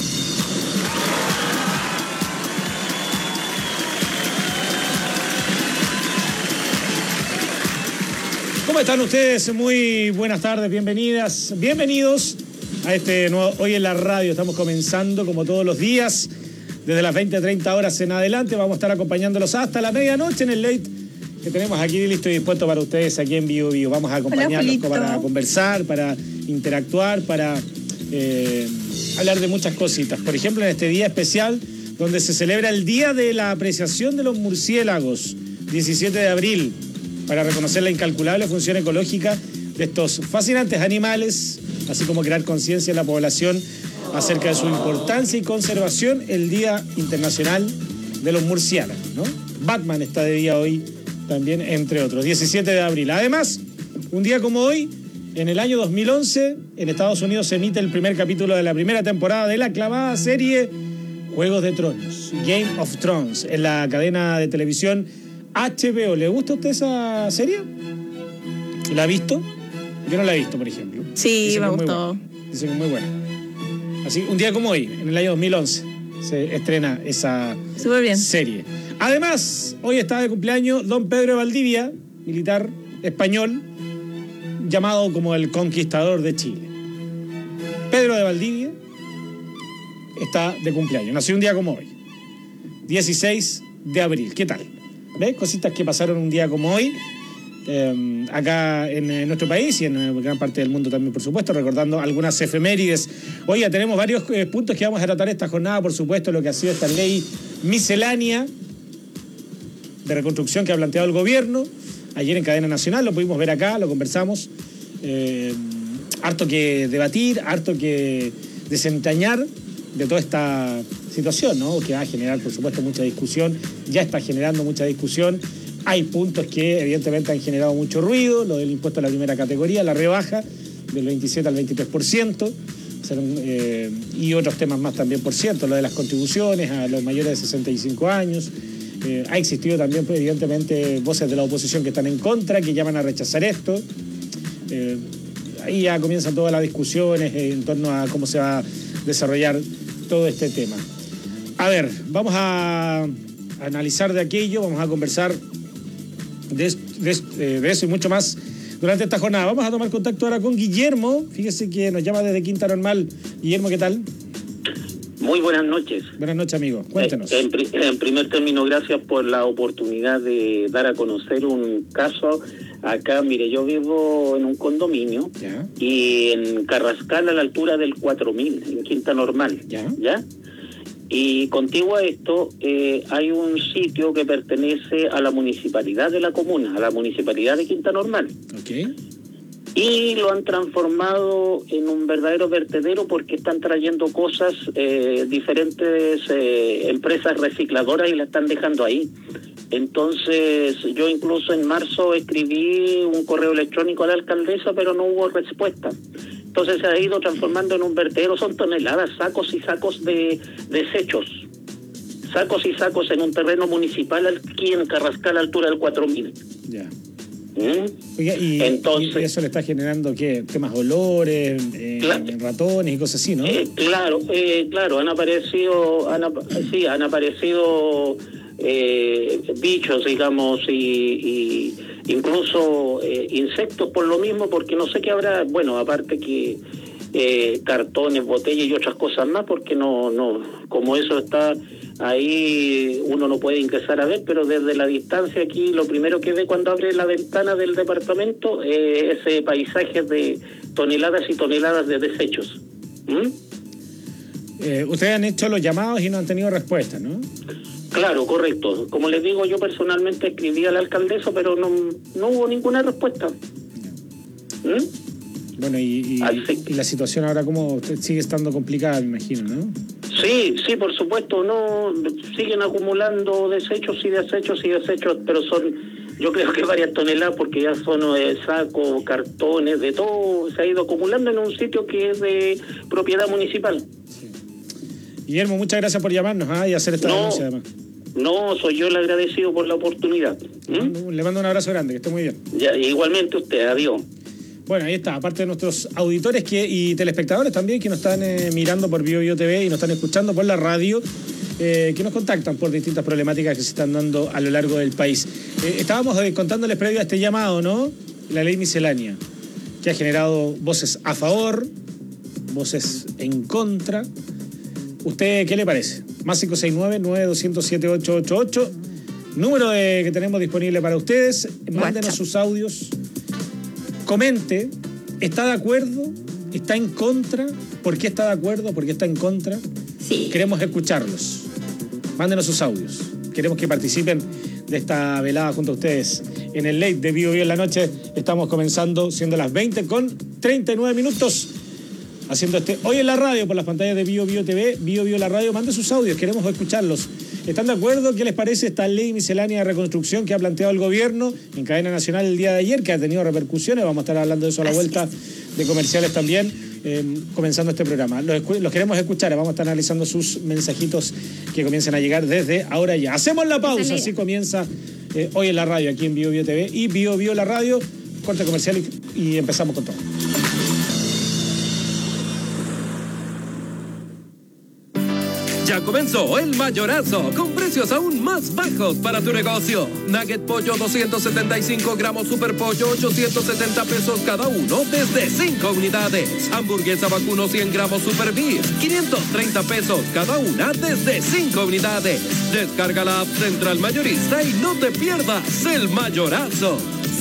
¿Cómo están ustedes? Muy buenas tardes, bienvenidas, bienvenidos a este nuevo Hoy en la Radio. Estamos comenzando como todos los días, desde las 20-30 horas en adelante. Vamos a estar acompañándolos hasta la medianoche en el late que tenemos aquí listo y dispuesto para ustedes aquí en Bio Bio. Vamos a acompañarlos para conversar, para interactuar, para hablar de muchas cositas. Por ejemplo, en este día especial donde se celebra el Día de la Apreciación de los Murciélagos, 17 de abril, para reconocer la incalculable función ecológica de estos fascinantes animales, así como crear conciencia en la población acerca de su importancia y conservación, el Día Internacional de los Murciélagos, ¿no? Batman está de día hoy también, entre otros, 17 de abril. Además, un día como hoy, en el año 2011, en Estados Unidos se emite el primer capítulo de la primera temporada de la aclamada serie Juegos de Tronos, Game of Thrones, en la cadena de televisión HBO. ¿Le gusta a usted esa serie? ¿La ha visto? Yo no la he visto, por ejemplo. Sí, me gustó. Dice que es muy buena. Así, un día como hoy, en el año 2011, se estrena esa serie. Además, hoy está de cumpleaños don Pedro de Valdivia, militar español, llamado como el conquistador de Chile. Pedro de Valdivia está de cumpleaños. Nació un día como hoy, 16 de abril. ¿Qué tal? ¿Ves? Cositas que pasaron un día como hoy. Acá en nuestro país y en gran parte del mundo también, por supuesto, recordando algunas efemérides. Hoy ya tenemos varios puntos que vamos a tratar esta jornada, por supuesto, lo que ha sido esta ley miscelánea de reconstrucción que ha planteado el gobierno. Ayer en cadena nacional lo pudimos ver acá, lo conversamos. Harto que debatir, harto que desentrañar de toda esta situación, ¿no? Que va a generar, por supuesto, mucha discusión. Ya está generando mucha discusión. Hay puntos que evidentemente han generado mucho ruido, lo del impuesto a la primera categoría, la rebaja del 27 al 23%, y otros temas más también, por cierto, lo de las contribuciones a los mayores de 65 años. Ha existido también, pues, evidentemente, voces de la oposición que están en contra, que llaman a rechazar esto. Ahí ya comienzan todas las discusiones en torno a cómo se va a desarrollar todo este tema. A ver, vamos a analizar de aquello, vamos a conversar de eso y mucho más durante esta jornada. Vamos a tomar contacto ahora con Guillermo, fíjese que nos llama desde Quinta Normal. Guillermo, ¿qué tal? Muy buenas noches. Buenas noches, amigo. Cuéntenos. En primer término, gracias por la oportunidad de dar a conocer un caso. Acá, mire, yo vivo en un condominio. ¿Ya? Y en Carrascal, a la altura del 4000, en Quinta Normal. ¿Ya? Y contiguo a esto, hay un sitio que pertenece a la municipalidad de la comuna, a la municipalidad de Quinta Normal. Okay. Y lo han transformado en un verdadero vertedero porque están trayendo cosas, diferentes empresas recicladoras y la están dejando ahí. Entonces, yo incluso en marzo escribí un correo electrónico a la alcaldesa, pero no hubo respuesta. Entonces se ha ido transformando en un vertedero, son toneladas, sacos y sacos de desechos. Sacos y sacos en un terreno municipal aquí en Carrascal, a la altura del 4000. Ya. Oiga, entonces, ¿y eso le está generando qué? ¿Temas de olores, en ratones y cosas así, no? Claro, han aparecido bichos, digamos, y incluso insectos por lo mismo, porque no sé qué habrá, bueno, aparte que cartones, botellas y otras cosas más, porque no, como eso está ahí, uno no puede ingresar a ver, pero desde la distancia aquí lo primero que ve cuando abre la ventana del departamento es ese paisaje de toneladas y toneladas de desechos. Ustedes han hecho los llamados y no han tenido respuesta, ¿no? Claro, correcto. Como les digo, yo personalmente escribí a la alcaldesa, pero no hubo ninguna respuesta. Bueno, y la situación ahora como sigue estando complicada, me imagino, ¿no? Sí, por supuesto, no siguen acumulando desechos, pero son, yo creo que varias toneladas, porque ya son sacos, cartones, de todo, se ha ido acumulando en un sitio que es de propiedad municipal. Sí. Guillermo, muchas gracias por llamarnos y hacer esta denuncia, además. No, soy yo el agradecido por la oportunidad. Le mando un abrazo grande, que esté muy bien. Ya, igualmente usted, adiós. Bueno, ahí está, aparte de nuestros auditores y telespectadores también que nos están mirando por BioBio TV y nos están escuchando por la radio, que nos contactan por distintas problemáticas que se están dando a lo largo del país. Estábamos contándoles previo a este llamado, ¿no? La ley miscelánea, que ha generado voces a favor, voces en contra. ¿Usted qué le parece? Más 569-9207-888, número que tenemos disponible para ustedes. Mándenos sus audios. Comente, ¿está de acuerdo? ¿Está en contra? ¿Por qué está de acuerdo? ¿Por qué está en contra? Sí. Queremos escucharlos. Mándenos sus audios. Queremos que participen de esta velada junto a ustedes. En el late de Bio Bio en la noche estamos comenzando, siendo las 20:39, haciendo hoy en la radio por las pantallas de Bio Bio TV, Bio Bio la radio. Manden sus audios, queremos escucharlos. ¿Están de acuerdo? ¿Qué les parece esta ley miscelánea de reconstrucción que ha planteado el gobierno en cadena nacional el día de ayer, que ha tenido repercusiones? Vamos a estar hablando de eso a la vuelta de comerciales también, comenzando este programa. Los queremos escuchar, vamos a estar analizando sus mensajitos que comiencen a llegar desde ahora ya. Hacemos la pausa, así comienza hoy en la radio, aquí en Bio Bio TV y Bio Bio la radio. Corte comercial y empezamos con todo. Ya comenzó el mayorazo, con precios aún más bajos para tu negocio. Nugget pollo 275 gramos, super pollo 870 pesos cada uno desde 5 unidades. Hamburguesa vacuno 100 gramos super beef, 530 pesos cada una desde 5 unidades. Descarga la app Central Mayorista y no te pierdas el mayorazo.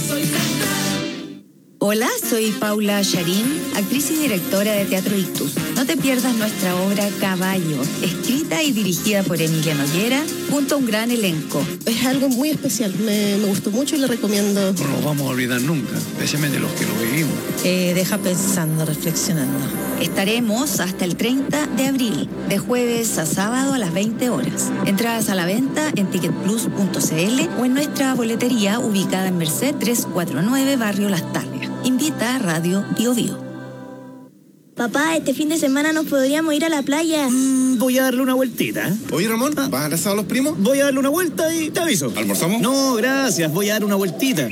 Hola, soy Paula Charín, actriz y directora de Teatro Ictus. No te pierdas nuestra obra Caballo, escrita y dirigida por Emilia Noguera, junto a un gran elenco. Es algo muy especial, me gustó mucho y le recomiendo. No lo vamos a olvidar nunca, especialmente los que lo vivimos. Deja pensando, reflexionando. Estaremos hasta el 30 de abril, de jueves a sábado a las 20 horas. Entradas a la venta en ticketplus.cl o en nuestra boletería ubicada en Merced 349, Barrio Las Tarrias. Invita a Radio Bio Bio. Papá, este fin de semana nos podríamos ir a la playa. Voy a darle una vueltita. Oye, Ramón, ¿vas a abrazar a los primos? Voy a darle una vuelta y te aviso. ¿Almorzamos? No, gracias. Voy a darle una vueltita.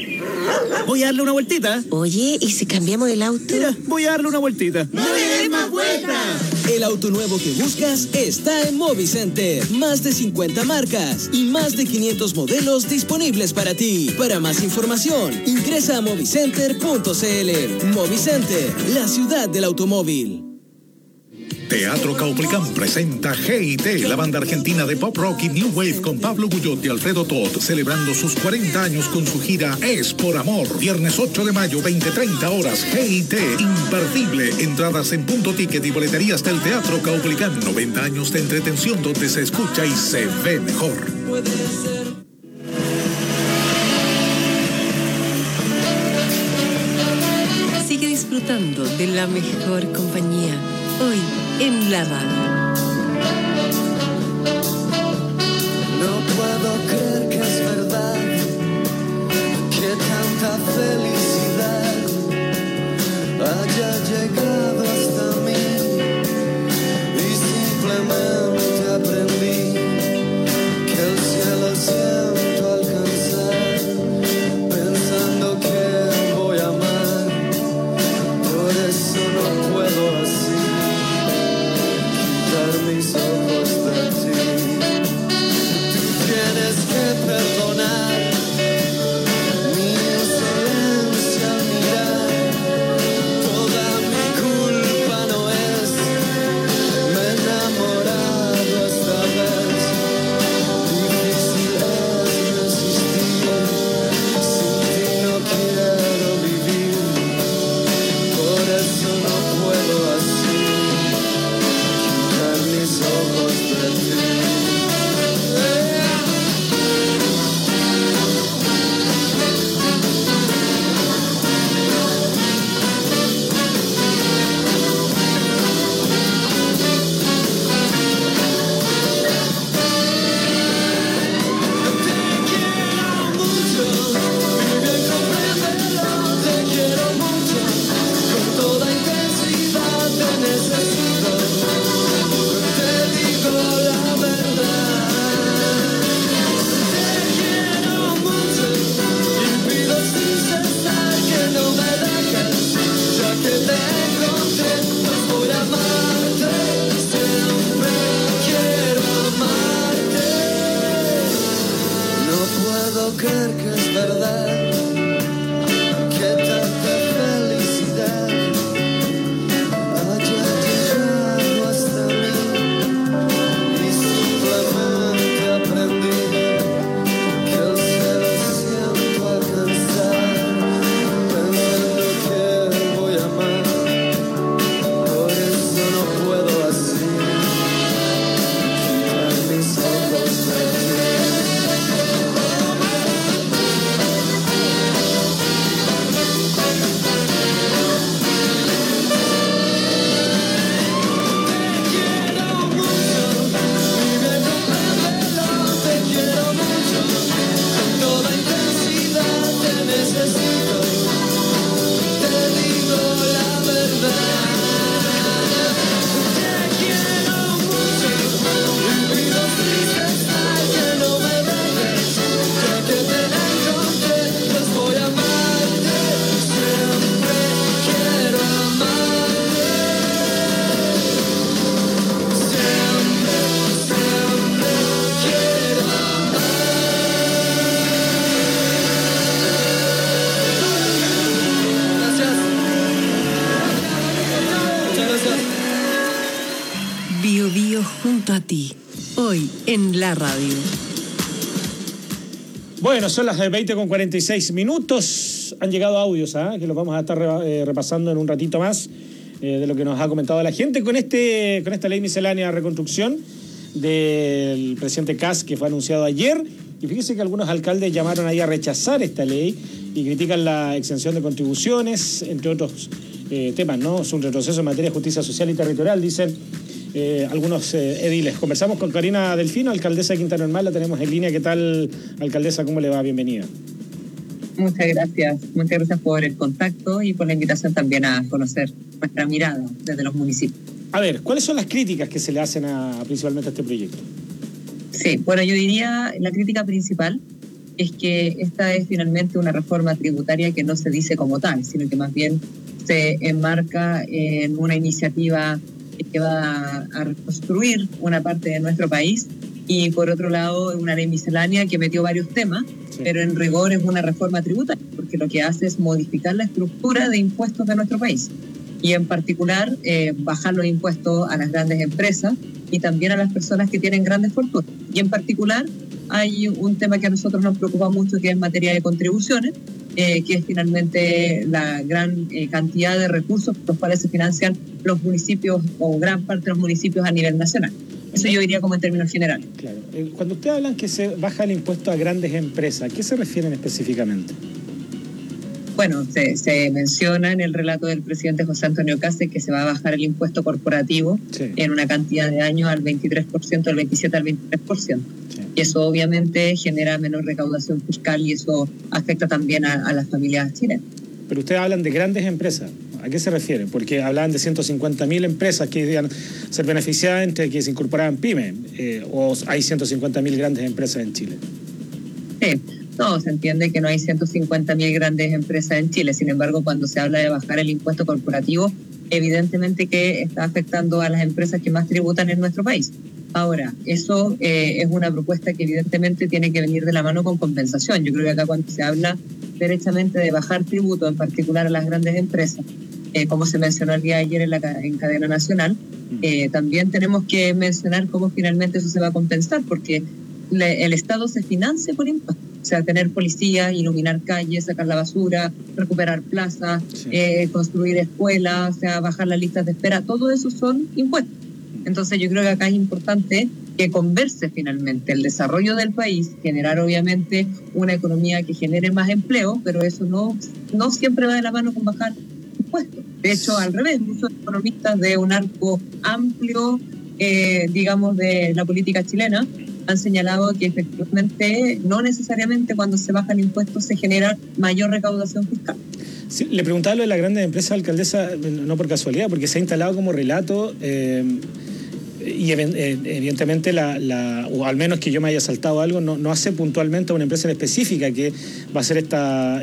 Oye, ¿y si cambiamos el auto? Mira, voy a darle una vueltita. ¡No le des más vueltas! El auto nuevo que buscas está en Movicenter. Más de 50 marcas y más de 500 modelos disponibles para ti. Para más información, ingresa a movicenter.cl. Movicenter, la ciudad del automóvil. Teatro Caupolicán presenta GIT, la banda argentina de pop rock y new wave con Pablo Guyot y Alfredo Todd, celebrando sus 40 años con su gira Es por Amor. Viernes 8 de mayo, 20:30 horas, GIT, imperdible. Entradas en Punto Ticket y boleterías del Teatro Caupolicán. 90 años de entretención donde se escucha y se ve mejor. Puede ser. Sigue disfrutando de la mejor compañía. Hoy en la radio. No puedo creer que es verdad, que tanta felicidad haya llegado hasta mí y simplemente aprendí que el cielo siento alcanzar, pensando que voy a amar, por eso no puedo así mis ojos de ti. Tú tienes que perdonar mi insolencia al mirar. Toda mi culpa no es, me he enamorado esta vez. Difícil es resistir, sin ti no quiero vivir, por eso no puedo así mis ojos de ti. Bío Bío junto a ti, hoy en la radio. Bueno, son las 20:46. Han llegado audios, que los vamos a estar repasando en un ratito más, de lo que nos ha comentado la gente con esta ley miscelánea de reconstrucción del presidente Kast, que fue anunciado ayer. Y fíjese que algunos alcaldes llamaron ahí a rechazar esta ley y critican la exención de contribuciones, entre otros temas, ¿no? Es un retroceso en materia de justicia social y territorial, dicen algunos ediles. Conversamos con Karina Delfino, alcaldesa de Quinta Normal, la tenemos en línea. ¿Qué tal, alcaldesa? ¿Cómo le va? Bienvenida. Muchas gracias por el contacto y por la invitación también a conocer nuestra mirada desde los municipios. A ver, ¿cuáles son las críticas que se le hacen principalmente a este proyecto? Sí, bueno, yo diría la crítica principal es que esta es finalmente una reforma tributaria que no se dice como tal, sino que más bien se enmarca en una iniciativa que va a reconstruir una parte de nuestro país y por otro lado una ley miscelánea que metió varios temas, pero en rigor es una reforma tributaria porque lo que hace es modificar la estructura de impuestos de nuestro país y en particular bajar los impuestos a las grandes empresas y también a las personas que tienen grandes fortunas. Y en particular hay un tema que a nosotros nos preocupa mucho, que es materia de contribuciones, que es finalmente la gran cantidad de recursos por los cuales se financian los municipios o gran parte de los municipios a nivel nacional. Eso yo diría como en términos generales. Claro. Cuando ustedes hablan que se baja el impuesto a grandes empresas, ¿a qué se refieren específicamente? Bueno, se menciona en el relato del presidente José Antonio Kast que se va a bajar el impuesto corporativo en una cantidad de años al 23%, del 27% al 23%. Y eso obviamente genera menor recaudación fiscal y eso afecta también a las familias chilenas. Pero ustedes hablan de grandes empresas. ¿A qué se refieren? Porque hablaban de 150.000 empresas que iban a ser beneficiadas entre que se incorporaban pymes. ¿O hay 150.000 grandes empresas en Chile? Sí. No, se entiende que no hay 150.000 grandes empresas en Chile. Sin embargo, cuando se habla de bajar el impuesto corporativo, evidentemente que está afectando a las empresas que más tributan en nuestro país. Ahora, eso es una propuesta que evidentemente tiene que venir de la mano con compensación. Yo creo que acá cuando se habla derechamente de bajar tributo, en particular a las grandes empresas, como se mencionó el día de ayer en cadena nacional, también tenemos que mencionar cómo finalmente eso se va a compensar, porque el Estado se financia por impuestos. O sea, tener policía, iluminar calles, sacar la basura, recuperar plazas, construir escuelas, o sea, bajar las listas de espera, todo eso son impuestos. Entonces yo creo que acá es importante que converse finalmente el desarrollo del país, generar obviamente una economía que genere más empleo, pero eso no siempre va de la mano con bajar impuestos. De hecho, al revés, muchos economistas de un arco amplio, digamos, de la política chilena, han señalado que efectivamente no necesariamente cuando se bajan impuestos se genera mayor recaudación fiscal. Sí, le preguntaba lo de las grandes empresas, alcaldesa, no por casualidad, porque se ha instalado como relato y evidentemente o al menos que yo me haya saltado algo, no hace puntualmente a una empresa en específica que va a ser esta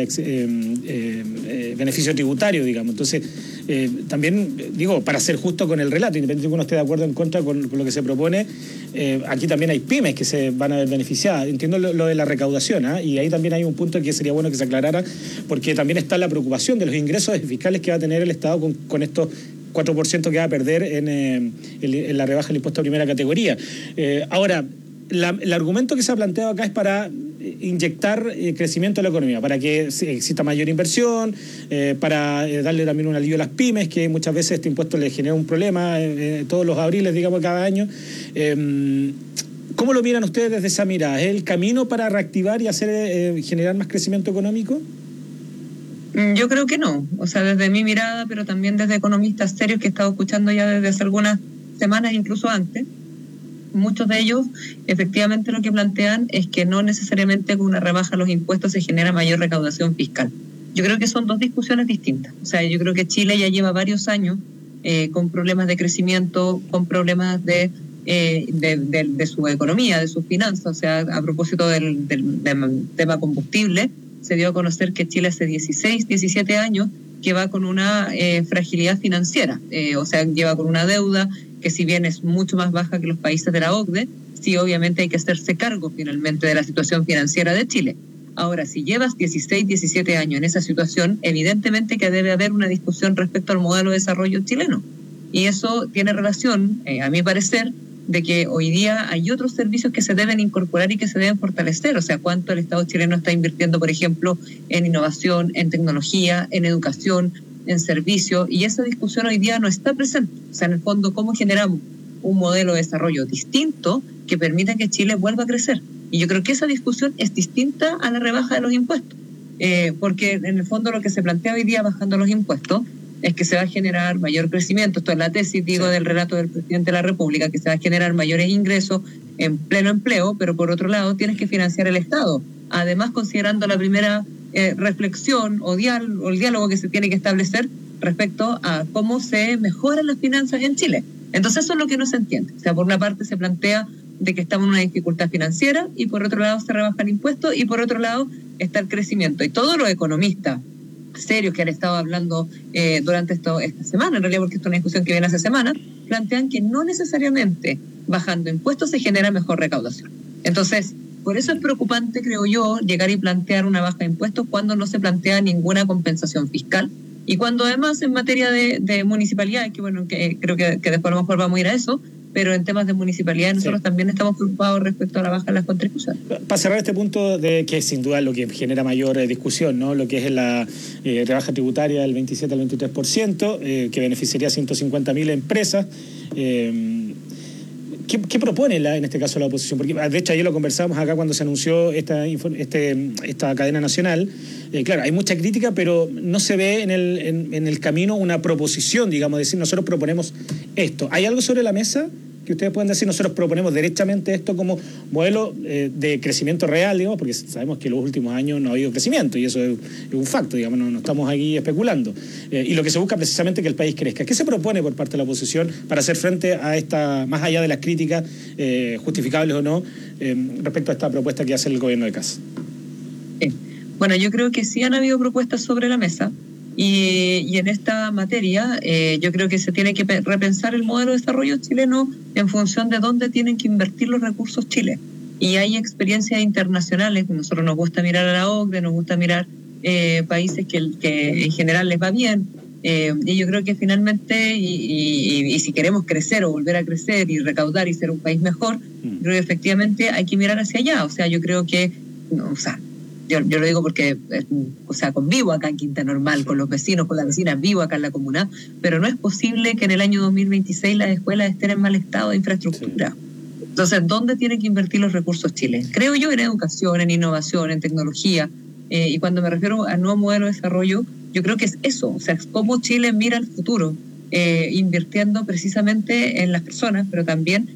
beneficio tributario, digamos. Entonces, también, digo, para ser justo con el relato, independientemente de que uno esté de acuerdo o en contra con lo que se propone, aquí también hay pymes que se van a ver beneficiadas. Entiendo lo de la recaudación, y ahí también hay un punto que sería bueno que se aclarara, porque también está la preocupación de los ingresos fiscales que va a tener el Estado con estos 4% que va a perder en la rebaja del impuesto de primera categoría. Ahora, el argumento que se ha planteado acá es para inyectar crecimiento a la economía, para que exista mayor inversión, para darle también un alivio a las pymes, que muchas veces este impuesto les genera un problema todos los abriles, digamos, cada año. ¿Cómo lo miran ustedes desde esa mirada? ¿Es el camino para reactivar y generar más crecimiento económico? Yo creo que no, o sea, desde mi mirada, pero también desde economistas serios que he estado escuchando ya desde hace algunas semanas, incluso antes. Muchos de ellos efectivamente lo que plantean es que no necesariamente con una rebaja a los impuestos se genera mayor recaudación fiscal. Yo creo que son dos discusiones distintas. O sea, yo creo que Chile ya lleva varios años con problemas de crecimiento, con problemas de su economía, de sus finanzas. O sea, a propósito del tema combustible, se dio a conocer que Chile hace 16, 17 años que va con una fragilidad financiera. O sea, lleva con una deuda que si bien es mucho más baja que los países de la OCDE, sí obviamente hay que hacerse cargo finalmente de la situación financiera de Chile. Ahora, si llevas 16, 17 años en esa situación, evidentemente que debe haber una discusión respecto al modelo de desarrollo chileno. Y eso tiene relación, a mi parecer, de que hoy día hay otros servicios que se deben incorporar y que se deben fortalecer. O sea, cuánto el Estado chileno está invirtiendo, por ejemplo, en innovación, en tecnología, en educación, en servicios, y esa discusión hoy día no está presente. O sea, en el fondo, ¿cómo generamos un modelo de desarrollo distinto que permita que Chile vuelva a crecer? Y yo creo que esa discusión es distinta a la rebaja de los impuestos, porque en el fondo lo que se plantea hoy día bajando los impuestos es que se va a generar mayor crecimiento. Esto es la tesis, digo, del relato del presidente de la República, que se va a generar mayores ingresos en pleno empleo, pero por otro lado tienes que financiar el Estado. Además, considerando la primera reflexión o el diálogo que se tiene que establecer respecto a cómo se mejoran las finanzas en Chile. Entonces eso es lo que no se entiende. O sea, por una parte se plantea de que estamos en una dificultad financiera y por otro lado se rebajan impuestos y por otro lado está el crecimiento. Y todos los economistas serios que han estado hablando durante esta semana, en realidad porque esto es una discusión que viene hace semanas, plantean que no necesariamente bajando impuestos se genera mejor recaudación. Entonces, por eso es preocupante, creo yo, llegar y plantear una baja de impuestos cuando no se plantea ninguna compensación fiscal y cuando además en materia de municipalidades, que bueno, que creo que después a lo mejor vamos a ir a eso, pero en temas de municipalidades nosotros también estamos preocupados respecto a la baja de las contribuciones. Para cerrar este punto, de que es sin duda lo que genera mayor discusión, ¿no? Lo que es la rebaja tributaria del 27 al 23%, que beneficiaría a 150.000 empresas. ¿Qué propone en este caso la oposición? Porque de hecho ayer lo conversábamos acá cuando se anunció esta cadena nacional. Claro, hay mucha crítica, pero no se ve en el camino una proposición, digamos, decir, nosotros proponemos esto. ¿Hay algo sobre la mesa que ustedes puedan decir, nosotros proponemos derechamente esto como modelo de crecimiento real, digamos, porque sabemos que en los últimos años no ha habido crecimiento y eso es un facto, digamos, no estamos aquí especulando. Y lo que se busca precisamente es que el país crezca. ¿Qué se propone por parte de la oposición para hacer frente a esta, más allá de las críticas, justificables o no, respecto a esta propuesta que hace el gobierno de Kast? Bueno, yo creo que sí han habido propuestas sobre la mesa. Y en esta materia yo creo que se tiene que repensar el modelo de desarrollo chileno en función de dónde tienen que invertir los recursos Chile. Y hay experiencias internacionales, nosotros nos gusta mirar a la OCDE, nos gusta mirar países que en general les va bien. Y yo creo que finalmente, y si queremos crecer o volver a crecer y recaudar y ser un país mejor, creo que efectivamente hay que mirar hacia allá. O sea, yo creo que, yo lo digo porque, convivo acá en Quinta Normal, con los vecinos, con las vecinas, vivo acá en la comuna, pero no es posible que en el año 2026 las escuelas estén en mal estado de infraestructura. Sí. Entonces, ¿dónde tienen que invertir los recursos Chile? Creo yo en educación, en innovación, en tecnología, y cuando me refiero a nuevo modelo de desarrollo, yo creo que es eso, o sea, es cómo Chile mira al futuro, invirtiendo precisamente en las personas, pero también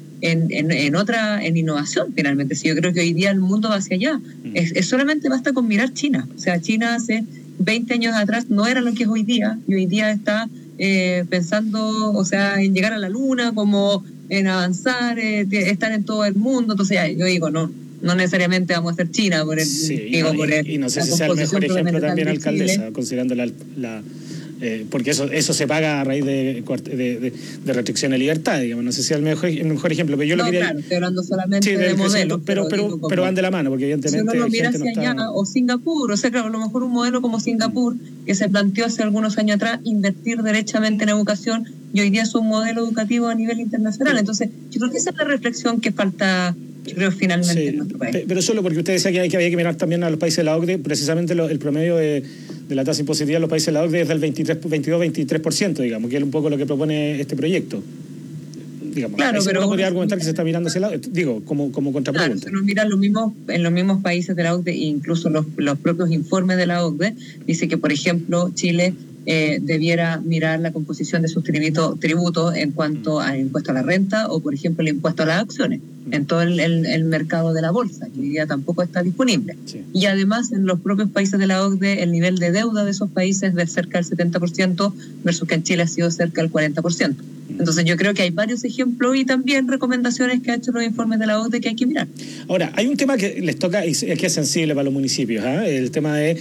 en innovación finalmente. Si yo creo que hoy día el mundo va hacia allá. Es solamente basta con mirar China. O sea, China hace 20 años atrás no era lo que es hoy día, y hoy día está pensando, o sea, en llegar a la luna, como en avanzar, estar en todo el mundo. Entonces yo digo, no necesariamente vamos a ser China por el, y no sé si sea el mejor ejemplo también, alcaldesa, considerando porque eso se paga a raíz de restricción de libertad, digamos. No sé si es el mejor ejemplo, pero yo lo quería... Claro, estoy hablando solamente de modelos. Pero van de la mano, porque evidentemente... Si uno lo mira hacia allá, o Singapur, o sea, claro, a lo mejor un modelo como Singapur, que se planteó hace algunos años atrás, invertir derechamente en educación, y hoy día es un modelo educativo a nivel internacional. Entonces, yo creo que esa es la reflexión que falta... Yo creo finalmente en nuestro país. Pero solo porque usted decía que había que mirar también a los países de la OCDE, precisamente el promedio de la tasa impositiva en los países de la OCDE es del 22-23%, digamos, que es un poco lo que propone este proyecto. Digamos, claro, pero uno podría argumentar que se está mirando hacia el lado, digo, como contrapregunta. Claro, si uno mira en los mismos países de la OCDE, incluso los propios informes de la OCDE, dice que, por ejemplo, Chile debiera mirar la composición de sus tributos en cuanto al impuesto a la renta o, por ejemplo, el impuesto a las acciones en todo el mercado de la bolsa, que hoy día tampoco está disponible. Sí. Y además, en los propios países de la OCDE, el nivel de deuda de esos países es de cerca del 70%, versus que en Chile ha sido cerca del 40%. Entonces yo creo que hay varios ejemplos y también recomendaciones que ha hecho los informes de la OCDE que hay que mirar. Ahora, hay un tema que les toca y que es sensible para los municipios, el tema de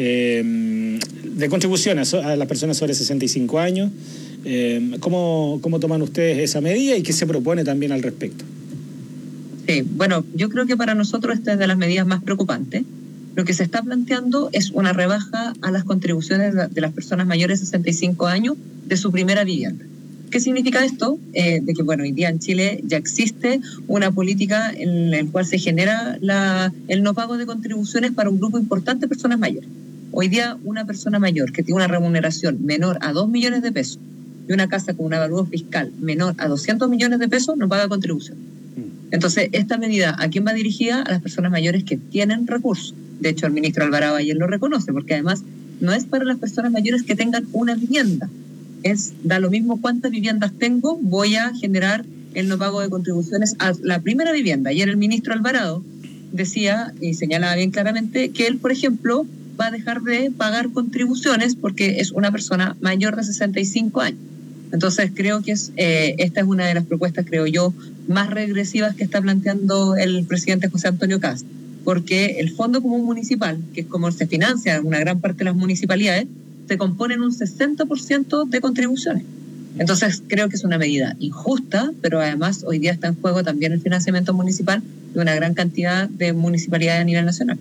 contribuciones a las personas sobre 65 años. ¿Cómo toman ustedes esa medida y qué se propone también al respecto? Sí, bueno, yo creo que para nosotros esta es de las medidas más preocupantes. Lo que se está planteando es una rebaja a las contribuciones de las personas mayores de 65 años de su primera vivienda. ¿Qué significa esto? De que, bueno, hoy día en Chile ya existe una política en la cual se genera el no pago de contribuciones para un grupo importante de personas mayores. Hoy día una persona mayor que tiene una remuneración menor a 2 millones de pesos y una casa con un avalúo fiscal menor a 200 millones de pesos no paga contribución. Entonces, esta medida, ¿a quién va dirigida? A las personas mayores que tienen recursos. De hecho, el ministro Alvarado ayer lo reconoce, porque además no es para las personas mayores que tengan una vivienda. Da lo mismo cuántas viviendas tengo, voy a generar el no pago de contribuciones a la primera vivienda. Ayer el ministro Alvarado decía y señalaba bien claramente que él, por ejemplo, va a dejar de pagar contribuciones porque es una persona mayor de 65 años. Entonces creo que esta es una de las propuestas, creo yo, más regresivas que está planteando el presidente José Antonio Kast, porque el Fondo Común Municipal, que es como se financia una gran parte de las municipalidades, se compone en un 60% de contribuciones. Entonces creo que es una medida injusta, pero además hoy día está en juego también el financiamiento municipal de una gran cantidad de municipalidades a nivel nacional.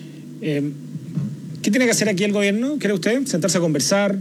¿Qué tiene que hacer aquí el gobierno, cree usted? ¿Sentarse a conversar?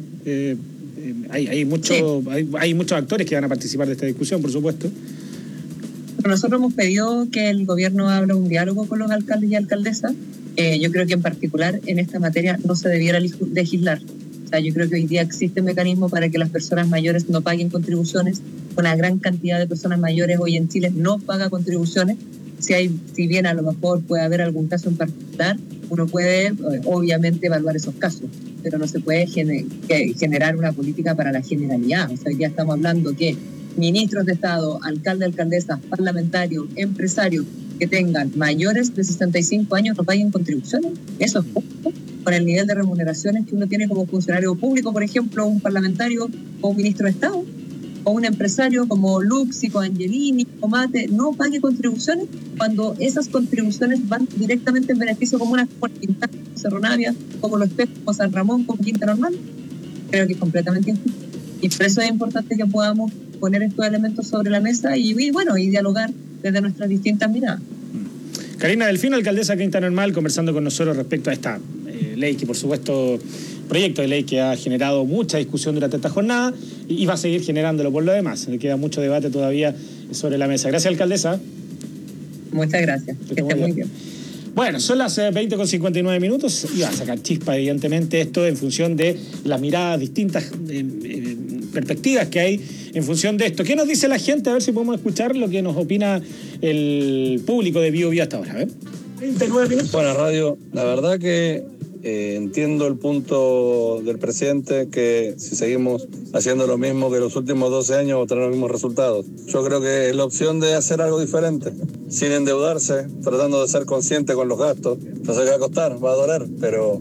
Hay muchos actores que van a participar de esta discusión, por supuesto. Nosotros hemos pedido que el gobierno abra un diálogo con los alcaldes y alcaldesas. Yo creo que en particular en esta materia no se debiera legislar. O sea, yo creo que hoy día existe un mecanismo para que las personas mayores no paguen contribuciones. Una gran cantidad de personas mayores hoy en Chile no paga contribuciones. Si bien a lo mejor puede haber algún caso en particular, uno puede obviamente evaluar esos casos, pero no se puede generar una política para la generalidad. O sea, hoy día estamos hablando que ministros de Estado, alcaldes, alcaldesas, parlamentarios, empresarios que tengan mayores de 65 años no paguen contribuciones. Eso es justo con el nivel de remuneraciones que uno tiene como funcionario público, por ejemplo, un parlamentario o un ministro de Estado, o un empresario como Luxico, Angelini, Tomate, no pague contribuciones cuando esas contribuciones van directamente en beneficio comunas como Quintana, Cerro Navia, como Los Espejos, como San Ramón, como Quinta Normal. Creo que es completamente injusto. Y por eso es importante que podamos poner estos elementos sobre la mesa y dialogar desde nuestras distintas miradas. Karina Delfino, alcaldesa de Quinta Normal, conversando con nosotros respecto a esta ley que, por supuesto, proyecto de ley que ha generado mucha discusión durante esta jornada y va a seguir generándolo por lo demás. Le queda mucho debate todavía sobre la mesa. Gracias, alcaldesa. Muchas gracias. Que esté muy bien. Bueno, son las 20:59 y va a sacar chispa, evidentemente, esto en función de las miradas distintas, perspectivas que hay en función de esto. ¿Qué nos dice la gente? A ver si podemos escuchar lo que nos opina el público de Bio Bio hasta ahora. 29 minutos. Bueno, Radio, la verdad que entiendo el punto del presidente, que si seguimos haciendo lo mismo que los últimos 12 años vamos a tener los mismos resultados. Yo creo que la opción de hacer algo diferente, sin endeudarse, tratando de ser consciente con los gastos, no sé qué va a costar, va a doler, pero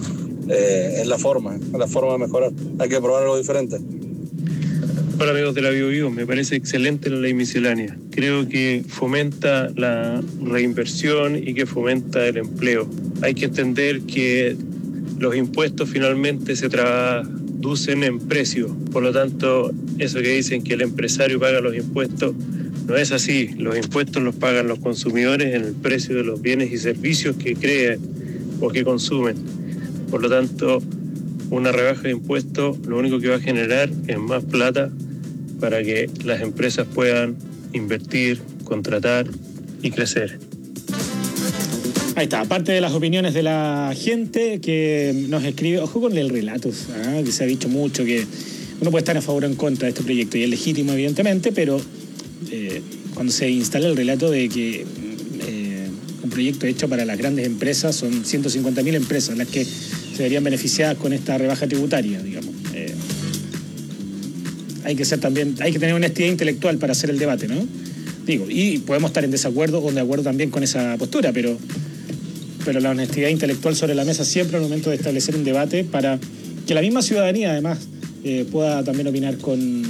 es la forma de mejorar. Hay que probar algo diferente. Hola amigos de la Bio Bio, me parece excelente la ley miscelánea. Creo que fomenta la reinversión y que fomenta el empleo. Hay que entender que los impuestos finalmente se traducen en precio. Por lo tanto, eso que dicen que el empresario paga los impuestos, no es así. Los impuestos los pagan los consumidores en el precio de los bienes y servicios que crean o que consumen. Por lo tanto, una rebaja de impuestos lo único que va a generar es más plata para que las empresas puedan invertir, contratar y crecer. Ahí está, aparte de las opiniones de la gente que nos escribe, ojo con el relato, que se ha dicho mucho que uno puede estar a favor o en contra de este proyecto y es legítimo evidentemente, pero cuando se instala el relato de que un proyecto hecho para las grandes empresas, son 150.000 empresas las que se verían beneficiadas con esta rebaja tributaria, digamos. Hay que tener honestidad intelectual para hacer el debate, ¿no? Y podemos estar en desacuerdo o de acuerdo también con esa postura, pero la honestidad intelectual sobre la mesa siempre al momento de establecer un debate para que la misma ciudadanía además pueda también opinar con